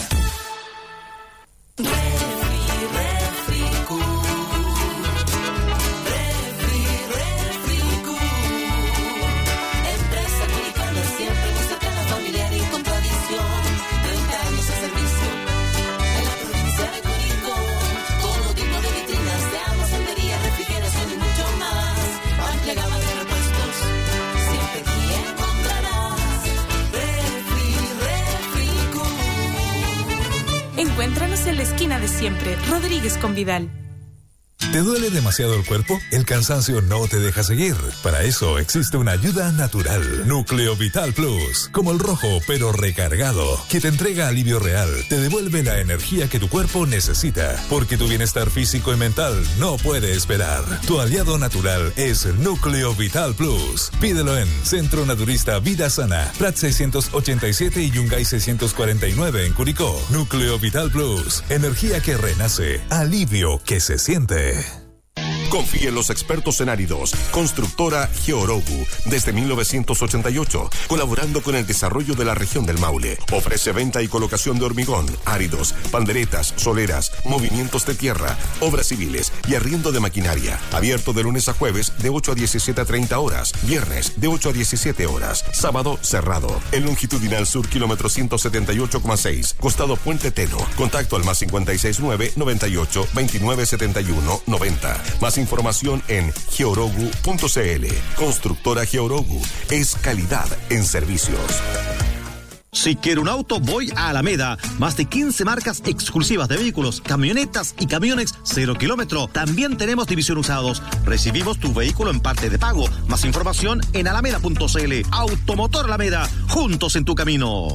Encuéntranos en la esquina de siempre, Rodríguez con Vidal. ¿Te duele demasiado el cuerpo? El cansancio no te deja seguir. Para eso existe una ayuda natural. Núcleo Vital Plus. Como el rojo, pero recargado. Que te entrega alivio real. Te devuelve la energía que tu cuerpo necesita. Porque tu bienestar físico y mental no puede esperar. Tu aliado natural es Núcleo Vital Plus. Pídelo en Centro Naturista Vida Sana. Prat seiscientos ochenta y siete y Yungay seiscientos cuarenta y nueve en Curicó. Núcleo Vital Plus. Energía que renace. Alivio que se siente. Confía en los expertos en áridos. Constructora Georogu, desde mil novecientos ochenta y ocho, colaborando con el desarrollo de la región del Maule. Ofrece venta y colocación de hormigón, áridos, panderetas, soleras, movimientos de tierra, obras civiles y arriendo de maquinaria. Abierto de lunes a jueves de ocho a diecisiete a treinta horas, viernes de ocho a diecisiete horas, sábado cerrado. En longitudinal sur, kilómetro ciento setenta y ocho coma seis, costado Puente Teno. Contacto al más cincuenta y seis nueve, noventa y ocho, veintinueve setenta y uno, noventa. Más información en georogu punto c l. Constructora Georogu es calidad en servicios. Si quiero un auto, voy a Alameda. Más de quince marcas exclusivas de vehículos, camionetas y camiones cero kilómetro. También tenemos división usados. Recibimos tu vehículo en parte de pago. Más información en alameda punto c l. Automotor Alameda, juntos en tu camino.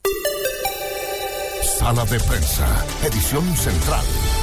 Sala de prensa, edición central.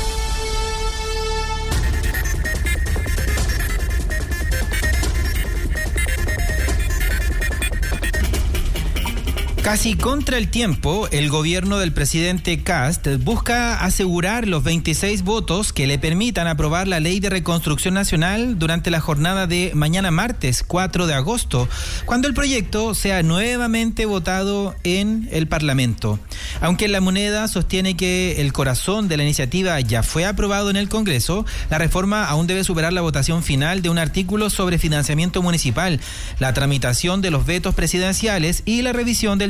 Casi contra el tiempo, el gobierno del presidente Kast busca asegurar los veintiséis votos que le permitan aprobar la Ley de Reconstrucción Nacional durante la jornada de mañana martes cuatro de agosto, cuando el proyecto sea nuevamente votado en el Parlamento. Aunque La Moneda sostiene que el corazón de la iniciativa ya fue aprobado en el Congreso, la reforma aún debe superar la votación final de un artículo sobre financiamiento municipal, la tramitación de los vetos presidenciales y la revisión del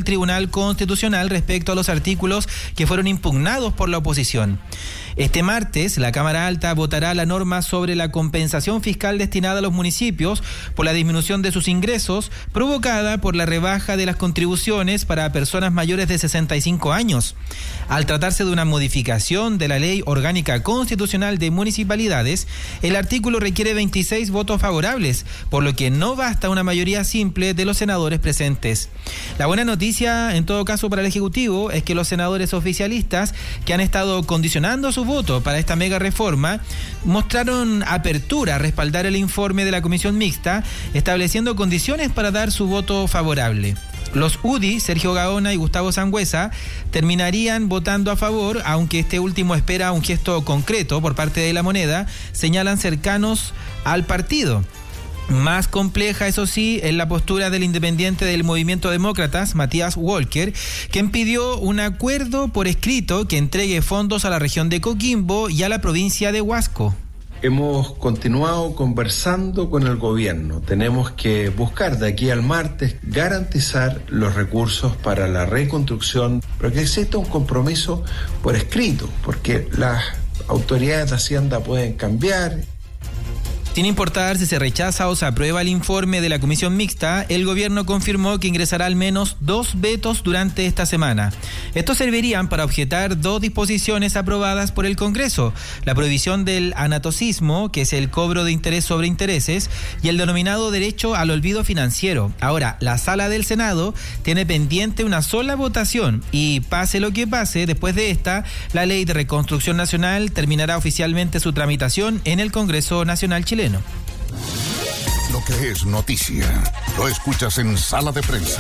el Tribunal Constitucional respecto a los artículos que fueron impugnados por la oposición. Este martes, la Cámara Alta votará la norma sobre la compensación fiscal destinada a los municipios por la disminución de sus ingresos provocada por la rebaja de las contribuciones para personas mayores de sesenta y cinco años. Al tratarse de una modificación de la Ley Orgánica Constitucional de Municipalidades, el artículo requiere veintiséis votos favorables, por lo que no basta una mayoría simple de los senadores presentes. La buena noticia, en todo caso, para el Ejecutivo es que los senadores oficialistas que han estado condicionando su voto para esta mega reforma mostraron apertura a respaldar el informe de la comisión mixta, estableciendo condiciones para dar su voto favorable. Los U D I, Sergio Gaona y Gustavo Sangüesa, terminarían votando a favor, aunque este último espera un gesto concreto por parte de la Moneda, señalan cercanos al partido. Más compleja, eso sí, es la postura del independiente del Movimiento Demócratas, Matías Walker, quien pidió un acuerdo por escrito que entregue fondos a la región de Coquimbo y a la provincia de Huasco. Hemos continuado conversando con el gobierno. Tenemos que buscar de aquí al martes garantizar los recursos para la reconstrucción, pero que exista un compromiso por escrito, porque las autoridades de Hacienda pueden cambiar. Sin importar si se rechaza o se aprueba el informe de la comisión mixta, el gobierno confirmó que ingresará al menos dos vetos durante esta semana. Estos servirían para objetar dos disposiciones aprobadas por el Congreso: la prohibición del anatocismo, que es el cobro de interés sobre intereses, y el denominado derecho al olvido financiero. Ahora, la sala del Senado tiene pendiente una sola votación y, pase lo que pase, después de esta, la Ley de Reconstrucción Nacional terminará oficialmente su tramitación en el Congreso Nacional chileno. Lo que es noticia, lo escuchas en Sala de Prensa.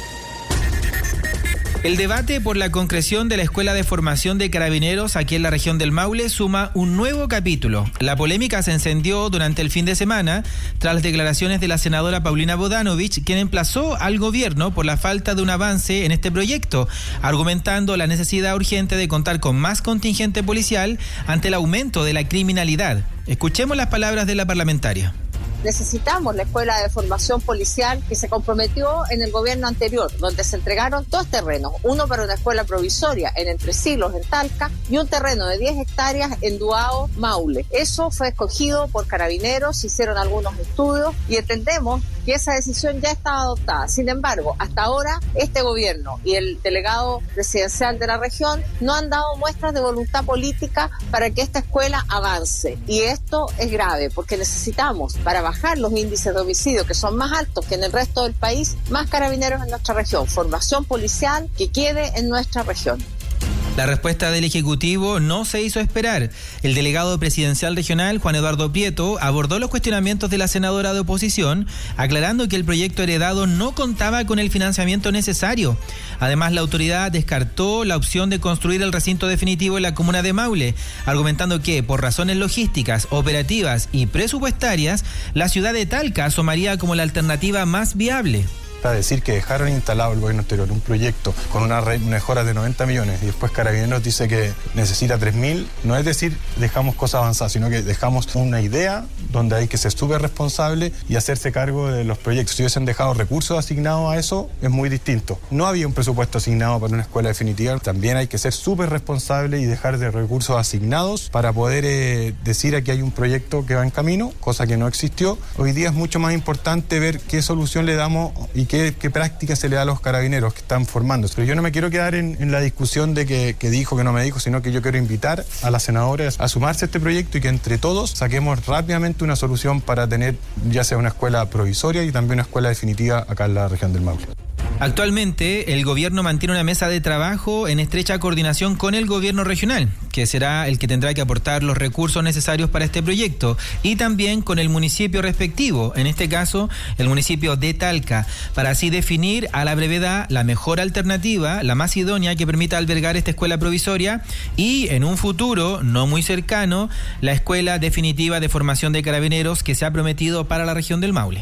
El debate por la concreción de la Escuela de Formación de Carabineros aquí en la región del Maule suma un nuevo capítulo. La polémica se encendió durante el fin de semana tras las declaraciones de la senadora Paulina Bodanovich, quien emplazó al gobierno por la falta de un avance en este proyecto, argumentando la necesidad urgente de contar con más contingente policial ante el aumento de la criminalidad. Escuchemos las palabras de la parlamentaria. Necesitamos la Escuela de Formación Policial que se comprometió en el gobierno anterior, donde se entregaron dos terrenos, uno para una escuela provisoria en Entre Silos, en Talca, y un terreno de diez hectáreas en Duao, Maule. Eso fue escogido por Carabineros, se hicieron algunos estudios y entendemos que esa decisión ya estaba adoptada. Sin embargo, hasta ahora este gobierno y el delegado presidencial de la región no han dado muestras de voluntad política para que esta escuela avance. Y esto es grave porque necesitamos, para bajar los índices de homicidio, que son más altos que en el resto del país, más carabineros en nuestra región, formación policial que quede en nuestra región. La respuesta del Ejecutivo no se hizo esperar. El delegado presidencial regional, Juan Eduardo Prieto, abordó los cuestionamientos de la senadora de oposición, aclarando que el proyecto heredado no contaba con el financiamiento necesario. Además, la autoridad descartó la opción de construir el recinto definitivo en la comuna de Maule, argumentando que, por razones logísticas, operativas y presupuestarias, la ciudad de Talca asomaría como la alternativa más viable. A decir que dejaron instalado el gobierno anterior un proyecto con una mejora de noventa millones y después Carabineros dice que necesita tres mil, no es decir dejamos cosas avanzadas, sino que dejamos una idea donde hay que ser súper responsable y hacerse cargo de los proyectos. Si hubiesen dejado recursos asignados a eso, es muy distinto. No había un presupuesto asignado para una escuela definitiva, también hay que ser súper responsable y dejar de recursos asignados para poder eh, decir aquí hay un proyecto que va en camino, cosa que no existió. Hoy día es mucho más importante ver qué solución le damos y Qué, qué práctica se le da a los carabineros que están formándose. Pero yo no me quiero quedar en, en la discusión de que, que dijo, que no me dijo, sino que yo quiero invitar a las senadoras a sumarse a este proyecto y que entre todos saquemos rápidamente una solución para tener ya sea una escuela provisoria y también una escuela definitiva acá en la región del Maule. Actualmente, el gobierno mantiene una mesa de trabajo en estrecha coordinación con el gobierno regional, que será el que tendrá que aportar los recursos necesarios para este proyecto, y también con el municipio respectivo, en este caso, el municipio de Talca, para así definir a la brevedad la mejor alternativa, la más idónea que permita albergar esta escuela provisoria y, en un futuro no muy cercano, la escuela definitiva de formación de carabineros que se ha prometido para la región del Maule.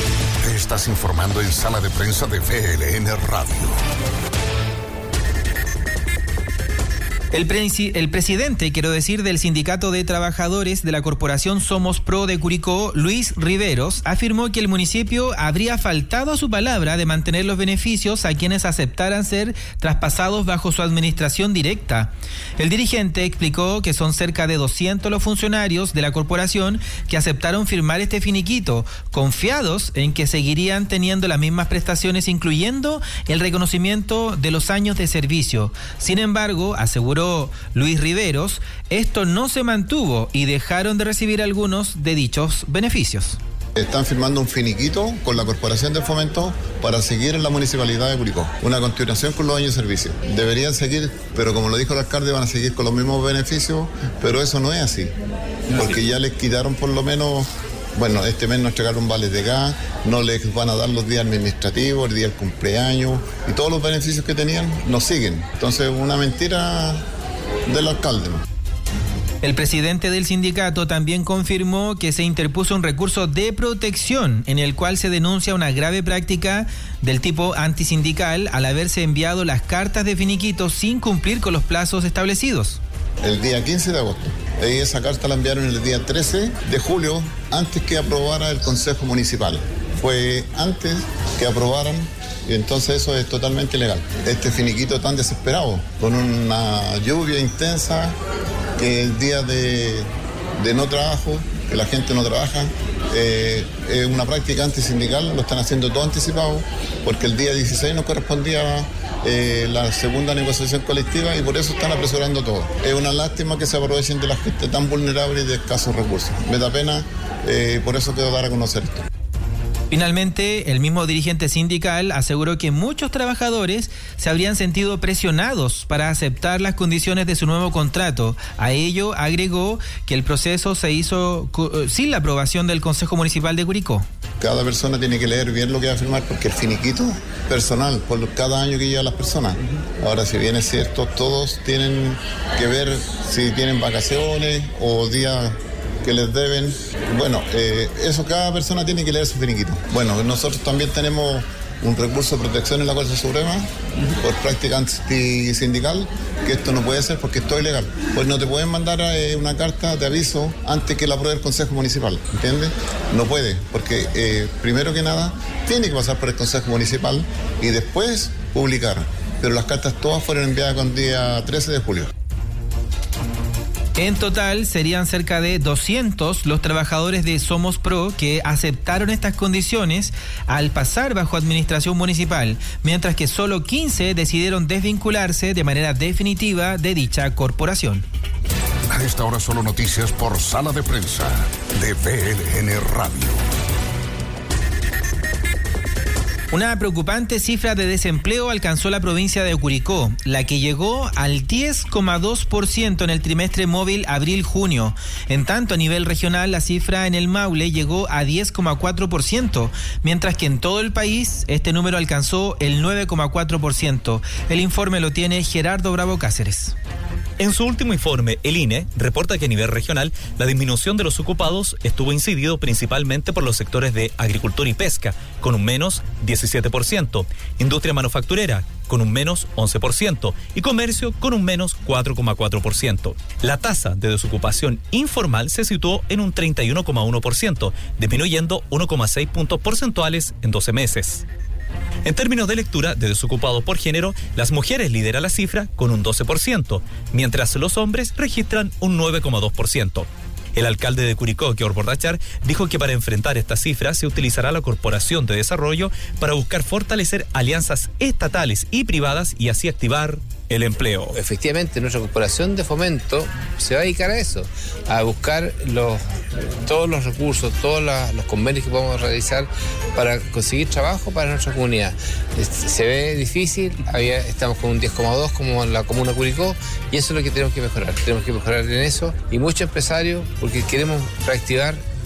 Te estás informando en Sala de Prensa de V L N Radio. El, presi- el presidente, quiero decir, del Sindicato de Trabajadores de la Corporación Somos Pro de Curicó, Luis Riveros, afirmó que el municipio habría faltado a su palabra de mantener los beneficios a quienes aceptaran ser traspasados bajo su administración directa. El dirigente explicó que son cerca de doscientos los funcionarios de la corporación que aceptaron firmar este finiquito, confiados en que seguirían teniendo las mismas prestaciones, incluyendo el reconocimiento de los años de servicio. Sin embargo, aseguró Luis Riveros, esto no se mantuvo y dejaron de recibir algunos de dichos beneficios. Están firmando un finiquito con la Corporación de Fomento para seguir en la Municipalidad de Curicó, una continuación con los años de servicio. Deberían seguir, pero como lo dijo el alcalde, van a seguir con los mismos beneficios, pero eso no es así, porque ya les quitaron por lo menos, bueno, este mes nos entregaron vales de gas, no les van a dar los días administrativos, el día del cumpleaños, y todos los beneficios que tenían nos siguen. Entonces, una mentira del alcalde. El presidente del sindicato también confirmó que se interpuso un recurso de protección en el cual se denuncia una grave práctica del tipo antisindical al haberse enviado las cartas de finiquito sin cumplir con los plazos establecidos. El día quince de agosto. Y esa carta la enviaron el día trece de julio, antes que aprobara el Consejo Municipal. Fue antes que aprobaran, y entonces eso es totalmente ilegal. Este finiquito tan desesperado, con una lluvia intensa, que el día de, de no trabajo, que la gente no trabaja, eh, es una práctica antisindical, lo están haciendo todo anticipado, porque el día dieciséis nos correspondía eh, la segunda negociación colectiva y por eso están apresurando todo. Es una lástima que se aprovechen de la gente tan vulnerable y de escasos recursos. Me da pena, eh, por eso quiero dar a conocer esto. Finalmente, el mismo dirigente sindical aseguró que muchos trabajadores se habrían sentido presionados para aceptar las condiciones de su nuevo contrato. A ello agregó que el proceso se hizo sin la aprobación del Consejo Municipal de Curicó. Cada persona tiene que leer bien lo que va a firmar porque el finiquito personal por cada año que llevan las personas. Ahora, si bien es cierto, todos tienen que ver si tienen vacaciones o días que les deben. Bueno, eh, eso cada persona tiene que leer su finiquito. Bueno, nosotros también tenemos un recurso de protección en la Corte Suprema por práctica antisindical, que esto no puede ser porque esto es ilegal. Pues no te pueden mandar eh, una carta de aviso antes que la apruebe el Consejo Municipal, ¿entiendes? No puede, porque eh, primero que nada tiene que pasar por el Consejo Municipal y después publicar. Pero las cartas todas fueron enviadas con día trece de julio. En total serían cerca de doscientos los trabajadores de Somos Pro que aceptaron estas condiciones al pasar bajo administración municipal, mientras que solo quince decidieron desvincularse de manera definitiva de dicha corporación. A esta hora solo noticias por Sala de Prensa de V L N Radio. Una preocupante cifra de desempleo alcanzó la provincia de Curicó, la que llegó al diez coma dos por ciento en el trimestre móvil abril-junio. En tanto, a nivel regional, la cifra en el Maule llegó a diez coma cuatro por ciento, mientras que en todo el país este número alcanzó el nueve coma cuatro por ciento. El informe lo tiene Gerardo Bravo Cáceres. En su último informe, el I N E reporta que a nivel regional la disminución de los ocupados estuvo incidido principalmente por los sectores de agricultura y pesca, con un menos diecisiete por ciento, industria manufacturera, con un menos once por ciento, y comercio, con un menos cuatro coma cuatro por ciento. La tasa de desocupación informal se situó en un treinta y uno coma uno por ciento, disminuyendo uno coma seis puntos porcentuales en doce meses. En términos de lectura de desocupados por género, las mujeres lideran la cifra con un doce por ciento, mientras los hombres registran un nueve coma dos por ciento. El alcalde de Curicó, George Bordachar, dijo que para enfrentar esta cifra se utilizará la Corporación de Desarrollo para buscar fortalecer alianzas estatales y privadas y así activar el empleo. Efectivamente, nuestra Corporación de Fomento se va a dedicar a eso, a buscar los, todos los recursos, todos la, los convenios que podemos realizar para conseguir trabajo para nuestra comunidad. Se ve difícil, había, estamos con un diez coma dos como en la comuna Curicó, y eso es lo que tenemos que mejorar. Tenemos que mejorar en eso, y muchos empresarios, porque queremos reactivar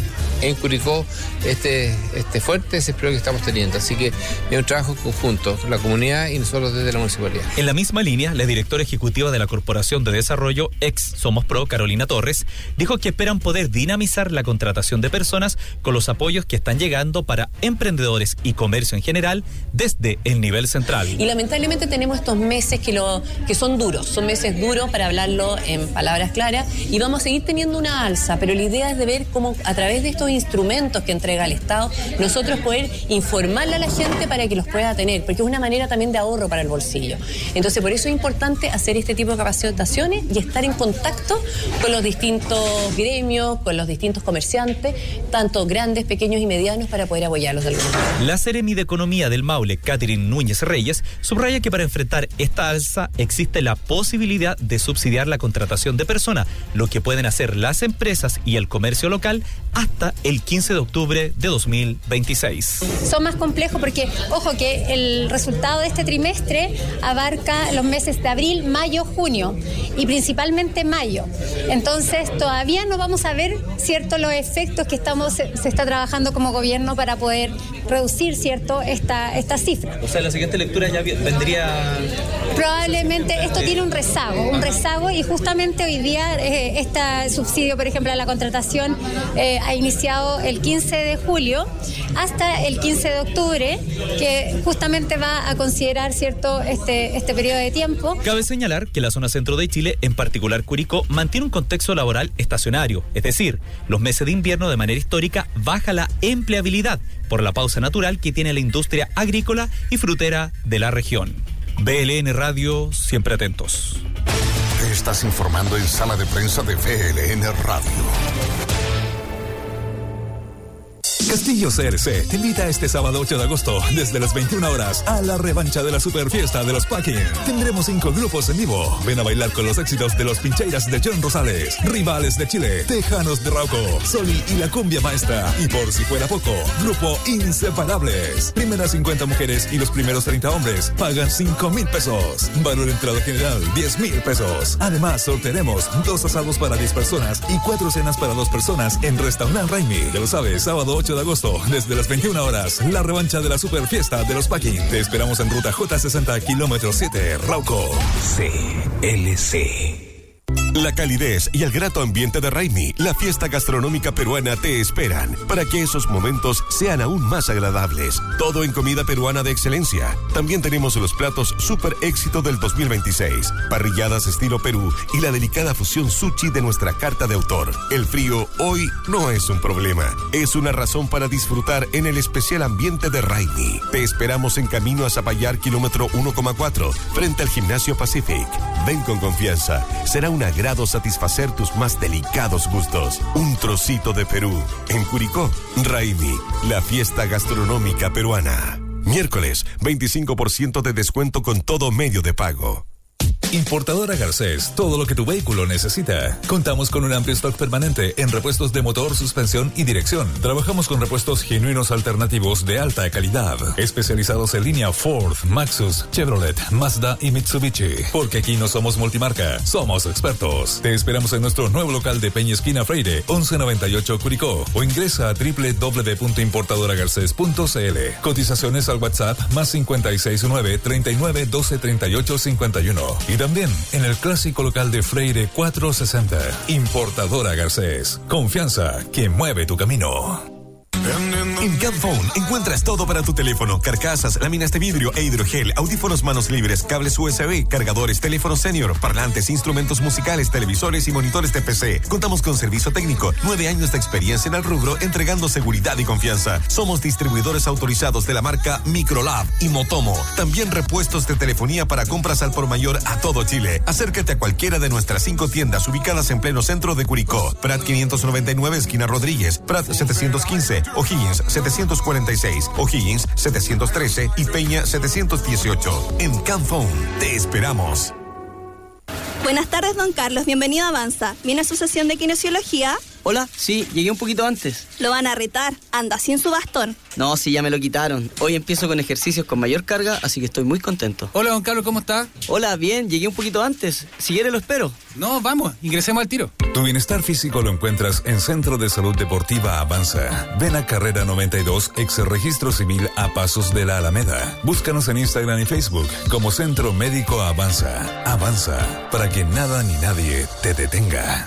en Curicó este, este fuerte desempleo que estamos teniendo. Así que es un trabajo conjunto, la comunidad y nosotros desde la municipalidad. En la misma línea, la directora ejecutiva de la Corporación de Desarrollo, ex Somos Pro, Carolina Torres, dijo que esperan poder dinamizar la contratación de personas con los apoyos que están llegando para emprendedores y comercio en general desde el nivel central. Y lamentablemente tenemos estos meses que, lo, que son duros, son meses duros para hablarlo en palabras claras y vamos a seguir teniendo una alza, pero la idea es de ver cómo a través de estos instrumentos que entrega el Estado, nosotros poder informarle a la gente para que los pueda tener, porque es una manera también de ahorro para el bolsillo. Entonces, por eso es importante hacer este tipo de capacitaciones y estar en contacto con los distintos gremios, con los distintos comerciantes, tanto grandes, pequeños y medianos, para poder apoyarlos de alguna manera. La Seremi de Economía del Maule, Catherine Núñez Reyes, subraya que para enfrentar esta alza existe la posibilidad de subsidiar la contratación de personas, lo que pueden hacer las empresas y el comercio local hasta el quince de octubre de dos mil veintiséis. Son más complejos porque, ojo, que el resultado de este trimestre abarca los meses de abril, mayo, junio y principalmente mayo. Entonces todavía no vamos a ver, cierto, los efectos que estamos se, se está trabajando como gobierno para poder reducir, cierto, esta, esta cifra. O sea, la siguiente lectura ya vendría... Probablemente esto tiene un rezago, un rezago y justamente hoy día eh, este subsidio, por ejemplo, a la contratación eh, ha iniciado el quince de julio hasta el quince de octubre, que justamente va a considerar, cierto, este, este periodo de tiempo. Cabe señalar que la zona centro de Chile, en particular Curicó, mantiene un contexto laboral estacionario, es decir, los meses de invierno de manera histórica baja la empleabilidad por la pausa natural que tiene la industria agrícola y frutera de la región. B L N Radio, siempre atentos. Te estás informando en Sala de Prensa de B L N Radio. Castillo C R C te invita este sábado ocho de agosto desde las veintiuna horas a la revancha de la super fiesta de los Packing. Tendremos cinco grupos en vivo. Ven a bailar con los éxitos de los Pincheiras de John Rosales, Rivales de Chile, Tejanos de Rauco, Soli y la Cumbia Maestra. Y por si fuera poco, Grupo Inseparables. Primeras cincuenta mujeres y los primeros treinta hombres pagan cinco mil pesos. Valor entrada general diez mil pesos. Además, sortearemos dos asados para diez personas y cuatro cenas para dos personas en Restaurant Raimi. Ya lo sabes, sábado ocho de agosto, desde las veintiuna horas, la revancha de la super fiesta de los Packing. Te esperamos en ruta J sesenta, kilómetro siete, Rauco. C L C. La calidez y el grato ambiente de Raimi, la fiesta gastronómica peruana, te esperan para que esos momentos sean aún más agradables. Todo en comida peruana de excelencia. También tenemos los platos super éxito del dos mil veintiséis, parrilladas estilo Perú y la delicada fusión sushi de nuestra carta de autor. El frío hoy no es un problema, es una razón para disfrutar en el especial ambiente de Raimi. Te esperamos en camino a Zapallar, kilómetro uno coma cuatro, frente al Gimnasio Pacific. Ven con confianza, será un agrado satisfacer tus más delicados gustos. Un trocito de Perú. En Curicó, Raimi, la fiesta gastronómica peruana. Miércoles, veinticinco por ciento de descuento con todo medio de pago. Importadora Garcés, todo lo que tu vehículo necesita. Contamos con un amplio stock permanente en repuestos de motor, suspensión y dirección. Trabajamos con repuestos genuinos alternativos de alta calidad, especializados en línea Ford, Maxus, Chevrolet, Mazda y Mitsubishi. Porque aquí no somos multimarca, somos expertos. Te esperamos en nuestro nuevo local de Peña Esquina Freire, once noventa y ocho Curicó, o ingresa a doble u doble u doble u punto importadora garcés punto c l. Cotizaciones al WhatsApp más cincuenta y seis nueve, treinta y nueve, doce, treinta y ocho, cincuenta y uno. Y también en el clásico local de Freire cuatrocientos sesenta. Importadora Garcés. Confianza que mueve tu camino. En Camphone encuentras todo para tu teléfono: carcasas, láminas de vidrio e hidrogel, audífonos manos libres, cables U S B, cargadores, teléfonos senior, parlantes, instrumentos musicales, televisores y monitores de P C. Contamos con servicio técnico, nueve años de experiencia en el rubro, entregando seguridad y confianza. Somos distribuidores autorizados de la marca Microlab y Motomo. También repuestos de telefonía para compras al por mayor a todo Chile. Acércate a cualquiera de nuestras cinco tiendas ubicadas en pleno centro de Curicó: Prat quinientos noventa y nueve, esquina Rodríguez; Prat setecientos quince, O'Higgins setecientos cuarenta y seis, O'Higgins setecientos trece y Peña setecientos dieciocho. En Camphone te esperamos. Buenas tardes, don Carlos. Bienvenido a Avanza. ¿Viene a su sesión de kinesiología? Hola, sí, llegué un poquito antes. Lo van a retar, anda sin su bastón. No, sí, ya me lo quitaron. Hoy empiezo con ejercicios con mayor carga, así que estoy muy contento. Hola, don Carlos, ¿cómo está? Hola, bien, llegué un poquito antes. Si quiere lo espero. No, vamos, ingresemos al tiro. Tu bienestar físico lo encuentras en Centro de Salud Deportiva Avanza. Ven a Carrera noventa y dos, ex Registro Civil a Pasos de la Alameda. Búscanos en Instagram y Facebook como Centro Médico Avanza. Avanza, para que nada ni nadie te detenga.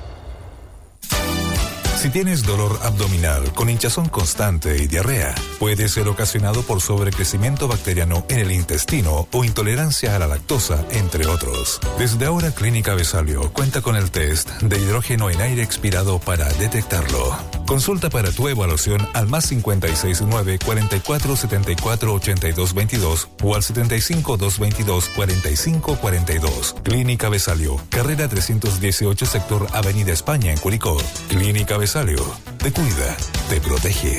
Si tienes dolor abdominal con hinchazón constante y diarrea, puede ser ocasionado por sobrecrecimiento bacteriano en el intestino o intolerancia a la lactosa, entre otros. Desde ahora, Clínica Besalio cuenta con el test de hidrógeno en aire expirado para detectarlo. Consulta para tu evaluación al más cincuenta y seis nueve, cuarenta y cuatro, setenta y cuatro, ochenta y dos veintidós o al setenta y cinco, doscientos veintidós, cuarenta y cinco cuarenta y dos. Clínica Besalio, carrera trescientos dieciocho, sector Avenida España en Curicó. Clínica Besalio, te cuida, te protege.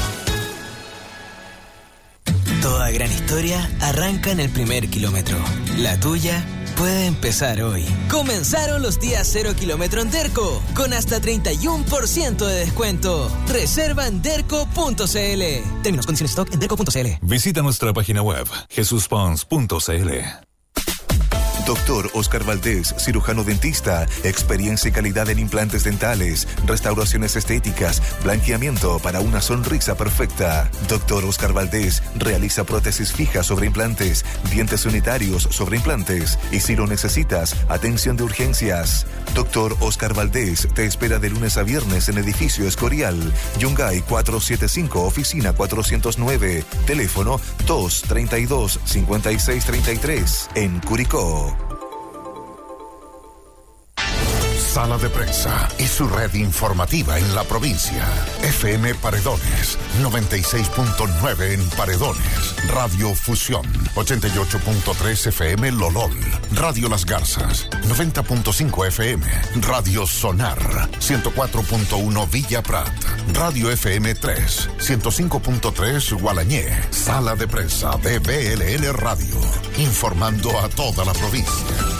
Toda gran historia arranca en el primer kilómetro. La tuya puede empezar hoy. Comenzaron los días cero kilómetro en Derco, con hasta treinta y uno por ciento de descuento. Reserva en derco punto c l. Términos, condiciones, stock en derco punto c l. Visita nuestra página web, jesus pons punto c l. Doctor Oscar Valdés, cirujano dentista, experiencia y calidad en implantes dentales, restauraciones estéticas, blanqueamiento para una sonrisa perfecta. Doctor Oscar Valdés realiza prótesis fijas sobre implantes, dientes unitarios sobre implantes y si lo necesitas, atención de urgencias. Doctor Oscar Valdés te espera de lunes a viernes en Edificio Escorial, Yungay cuatrocientos setenta y cinco, oficina cuatrocientos nueve, teléfono dos treinta y dos, cincuenta y seis treinta y tres, en Curicó. Sala de Prensa y su red informativa en la provincia. F M Paredones, noventa y seis punto nueve en Paredones. Radio Fusión, ochenta y ocho punto tres F M Lolol. Radio Las Garzas, noventa punto cinco F M. Radio Sonar, ciento cuatro punto uno Villa Prat. Radio F M tres, ciento cinco punto tres Gualañé. Sala de Prensa de B L N Radio, informando a toda la provincia.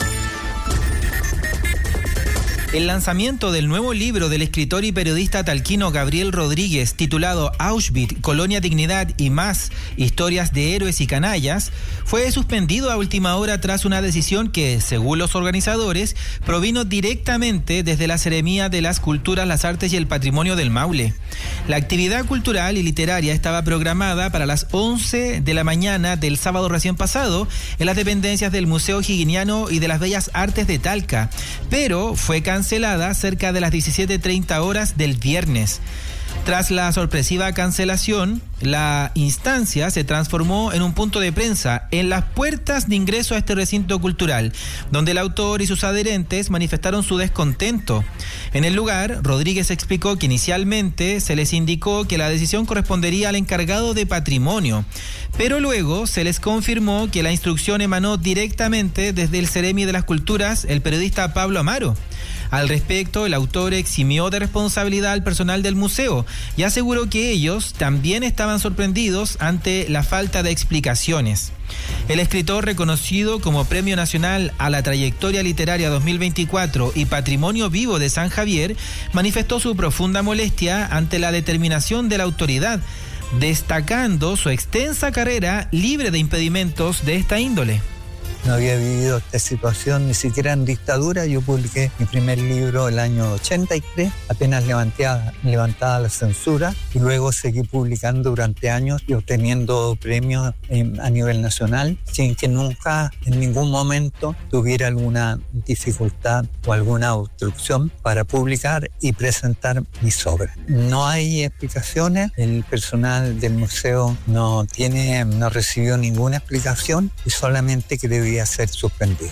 El lanzamiento del nuevo libro del escritor y periodista talquino Gabriel Rodríguez, titulado Auschwitz, Colonia Dignidad y más, historias de héroes y canallas, fue suspendido a última hora tras una decisión que, según los organizadores, provino directamente desde la Seremía de las Culturas, las Artes y el Patrimonio del Maule. La actividad cultural y literaria estaba programada para las once de la mañana del sábado recién pasado en las dependencias del Museo Higginiano y de las Bellas Artes de Talca, pero fue cancelada cancelada cerca de las diecisiete treinta horas del viernes. Tras la sorpresiva cancelación, la instancia se transformó en un punto de prensa en las puertas de ingreso a este recinto cultural, donde el autor y sus adherentes manifestaron su descontento. En el lugar, Rodríguez explicó que inicialmente se les indicó que la decisión correspondería al encargado de patrimonio, pero luego se les confirmó que la instrucción emanó directamente desde el Ceremi de las Culturas, el periodista Pablo Amaro. Al respecto, el autor eximió de responsabilidad al personal del museo y aseguró que ellos también estaban sorprendidos ante la falta de explicaciones. El escritor, reconocido como Premio Nacional a la Trayectoria Literaria dos mil veinticuatro y Patrimonio Vivo de San Javier, manifestó su profunda molestia ante la determinación de la autoridad, destacando su extensa carrera libre de impedimentos de esta índole. No había vivido esta situación ni siquiera en dictadura. Yo publiqué mi primer libro el año ochenta y tres, apenas levantada, levantada la censura, y luego seguí publicando durante años y obteniendo premios en, a nivel nacional, sin que nunca en ningún momento tuviera alguna dificultad o alguna obstrucción para publicar y presentar mis obras. No hay explicaciones, el personal del museo no tiene, no recibió ninguna explicación y solamente que debía ser suspendido.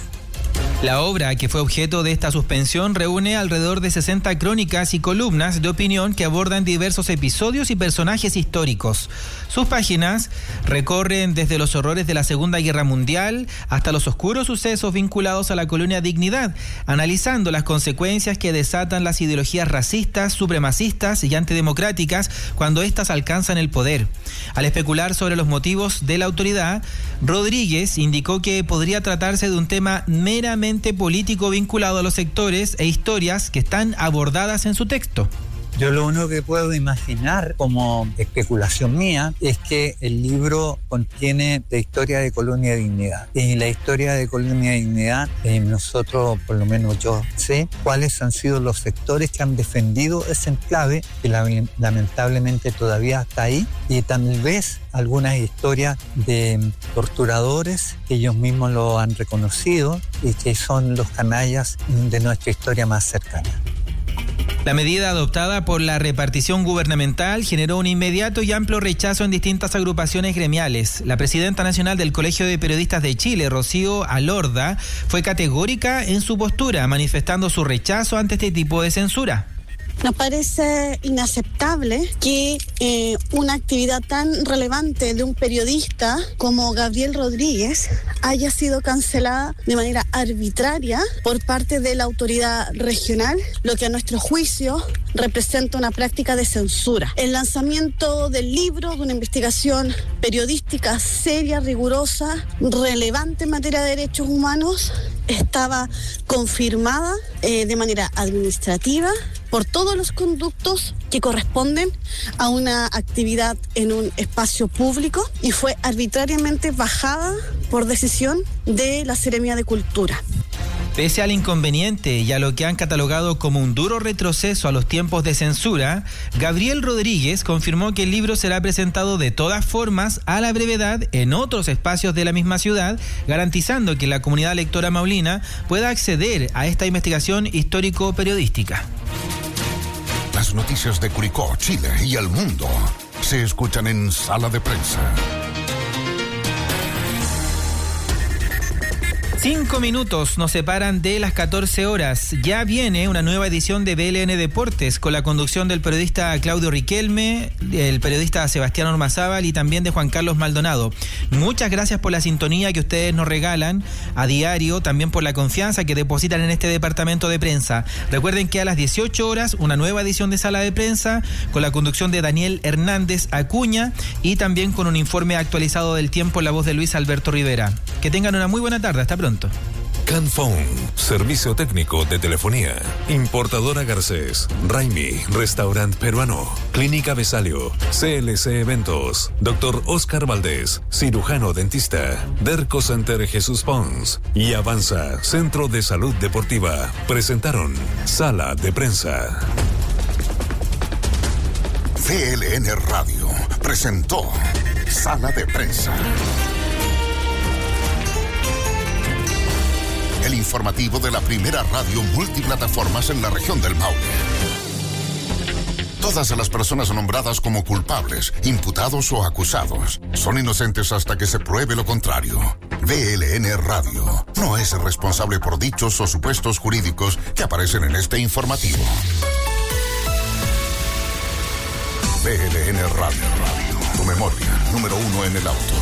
La obra, que fue objeto de esta suspensión, reúne alrededor de sesenta crónicas y columnas de opinión que abordan diversos episodios y personajes históricos. Sus páginas recorren desde los horrores de la Segunda Guerra Mundial hasta los oscuros sucesos vinculados a la colonia Dignidad, analizando las consecuencias que desatan las ideologías racistas, supremacistas y antidemocráticas cuando éstas alcanzan el poder. Al especular sobre los motivos de la autoridad, Rodríguez indicó que podría tratarse de un tema meramente claramente político vinculado a los sectores e historias que están abordadas en su texto. Yo lo único que puedo imaginar como especulación mía es que el libro contiene la historia de Colonia de Dignidad. Y la historia de Colonia de Dignidad, eh, nosotros, por lo menos yo sé, cuáles han sido los sectores que han defendido ese enclave, que la, lamentablemente todavía está ahí, y tal vez algunas historias de torturadores que ellos mismos lo han reconocido y que son los canallas de nuestra historia más cercana. La medida adoptada por la repartición gubernamental generó un inmediato y amplio rechazo en distintas agrupaciones gremiales. La presidenta nacional del Colegio de Periodistas de Chile, Rocío Alorda, fue categórica en su postura, manifestando su rechazo ante este tipo de censura. Nos parece inaceptable que eh, una actividad tan relevante de un periodista como Gabriel Rodríguez haya sido cancelada de manera arbitraria por parte de la autoridad regional, lo que a nuestro juicio representa una práctica de censura. El lanzamiento del libro, de una investigación periodística seria, rigurosa, relevante en materia de derechos humanos, estaba confirmada eh, de manera administrativa por todos los conductos que corresponden a una actividad en un espacio público y fue arbitrariamente bajada por decisión de la Seremía de Cultura. Pese al inconveniente y a lo que han catalogado como un duro retroceso a los tiempos de censura, Gabriel Rodríguez confirmó que el libro será presentado de todas formas a la brevedad en otros espacios de la misma ciudad, garantizando que la comunidad lectora maulina pueda acceder a esta investigación histórico-periodística. Las noticias de Curicó, Chile y el mundo se escuchan en Sala de Prensa. Cinco minutos nos separan de las catorce horas. Ya viene una nueva edición de B L N Deportes con la conducción del periodista Claudio Riquelme, el periodista Sebastián Ormazábal y también de Juan Carlos Maldonado. Muchas gracias por la sintonía que ustedes nos regalan a diario, también por la confianza que depositan en este departamento de prensa. Recuerden que a las dieciocho horas una nueva edición de Sala de Prensa con la conducción de Daniel Hernández Acuña y también con un informe actualizado del tiempo en la voz de Luis Alberto Rivera. Que tengan una muy buena tarde. Hasta pronto. Canphone, servicio técnico de telefonía. Importadora Garcés, Raimi, restaurant peruano. Clínica Besalio, C L C Eventos. Doctor Oscar Valdés, cirujano dentista. Derco Center Jesús Pons y Avanza, Centro de Salud Deportiva. Presentaron Sala de Prensa. V L N Radio presentó Sala de Prensa. El informativo de la primera radio multiplataformas en la región del Maule. Todas las personas nombradas como culpables, imputados o acusados son inocentes hasta que se pruebe lo contrario. V L N Radio no es responsable por dichos o supuestos jurídicos que aparecen en este informativo. V L N Radio, tu memoria, número uno en el auto.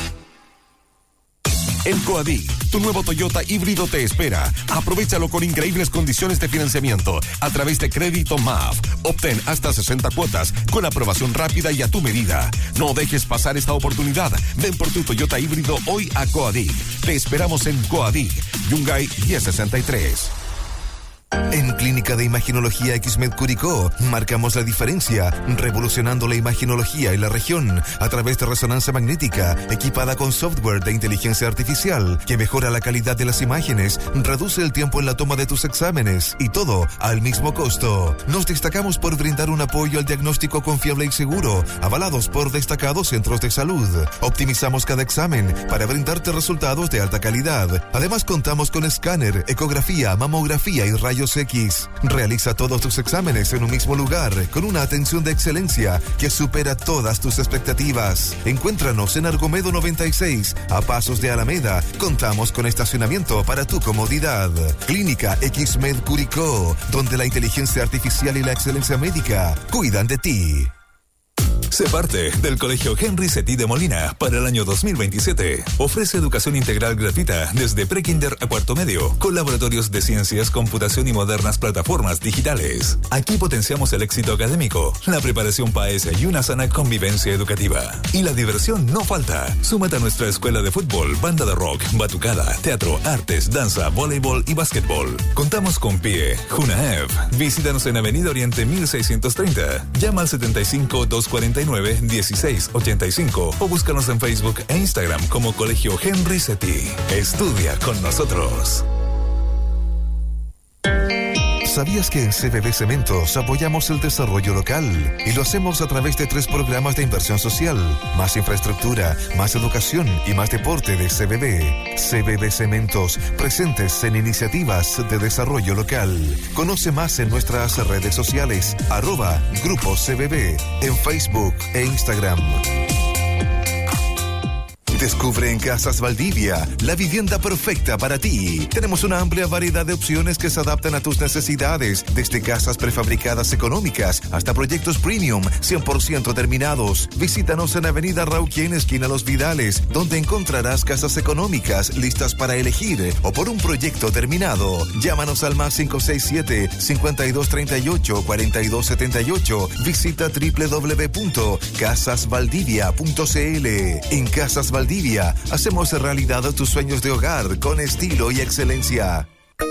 En Coadig, tu nuevo Toyota híbrido te espera. Aprovechalo con increíbles condiciones de financiamiento a través de Crédito M A F. Obtén hasta sesenta cuotas con aprobación rápida y a tu medida. No dejes pasar esta oportunidad. Ven por tu Toyota híbrido hoy a Coadig. Te esperamos en Coadig, Yungay diez sesenta y tres. En Clínica de Imaginología X-Med Curicó marcamos la diferencia, revolucionando la imaginología en la región a través de resonancia magnética equipada con software de inteligencia artificial que mejora la calidad de las imágenes, reduce el tiempo en la toma de tus exámenes y todo al mismo costo. Nos destacamos por brindar un apoyo al diagnóstico confiable y seguro, avalados por destacados centros de salud. Optimizamos cada examen para brindarte resultados de alta calidad. Además contamos con escáner, ecografía, mamografía y rayos X. Realiza todos tus exámenes en un mismo lugar con una atención de excelencia que supera todas tus expectativas. Encuéntranos en Argomedo noventa y seis, a pasos de Alameda. Contamos con estacionamiento para tu comodidad. Clínica X-Med Curicó, donde la inteligencia artificial y la excelencia médica cuidan de ti. Sé parte del Colegio Henry Cetí de Molina para el año dos mil veintisiete. Ofrece educación integral gratuita desde prekinder a cuarto medio, con laboratorios de ciencias, computación y modernas plataformas digitales. Aquí potenciamos el éxito académico, la preparación P A E S y una sana convivencia educativa. Y la diversión no falta. Súmate a nuestra escuela de fútbol, banda de rock, batucada, teatro, artes, danza, voleibol y básquetbol. Contamos con P I E, JUNAEV. Visítanos en Avenida Oriente mil seiscientos treinta. Llama al setenta y cinco, doscientos cuarenta y nueve, dieciséis ochenta y cinco o búscanos en Facebook e Instagram como Colegio Henry Cetí. Estudia con nosotros. ¿Sabías que en C B B Cementos apoyamos el desarrollo local? Y lo hacemos a través de tres programas de inversión social, más infraestructura, más educación y más deporte de C B B. C B B Cementos, presentes en iniciativas de desarrollo local. Conoce más en nuestras redes sociales, arroba Grupo C B B, en Facebook e Instagram. Descubre en Casas Valdivia la vivienda perfecta para ti. Tenemos una amplia variedad de opciones que se adaptan a tus necesidades, desde casas prefabricadas económicas hasta proyectos premium cien por ciento terminados. Visítanos en Avenida Rauquien, esquina Los Vidales, donde encontrarás casas económicas listas para elegir o por un proyecto terminado. Llámanos al más cinco seis siete, cincuenta y dos treinta y ocho, cuarenta y dos setenta y ocho. Visita doble u doble u doble u punto casas valdivia punto c l. En Casas Valdivia hacemos realidad tus sueños de hogar con estilo y excelencia.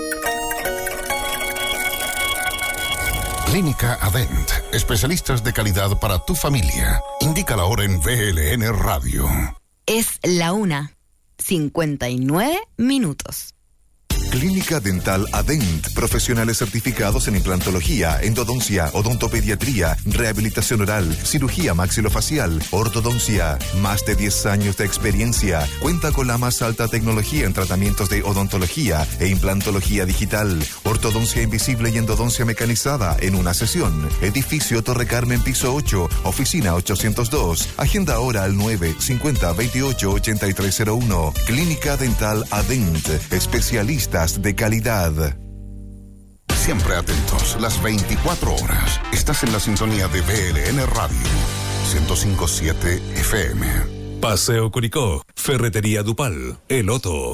Clínica Adent, especialistas de calidad para tu familia. Indica la hora en V L N Radio. Es la una, cincuenta y nueve minutos. Clínica Dental Adent, profesionales certificados en implantología, endodoncia, odontopediatría, rehabilitación oral, cirugía maxilofacial, ortodoncia. Más de diez años de experiencia. Cuenta con la más alta tecnología en tratamientos de odontología e implantología digital, ortodoncia invisible y endodoncia mecanizada en una sesión. Edificio Torre Carmen, piso ocho, oficina ochocientos dos. Agenda ahora al nueve cincuenta veintiocho ochenta y tres cero uno. Clínica Dental Adent, especialistas de calidad. Siempre atentos, las veinticuatro horas. Estás en la sintonía de V L N Radio, ciento cinco punto siete F M. Paseo Curicó, Ferretería Dupal, El Otto.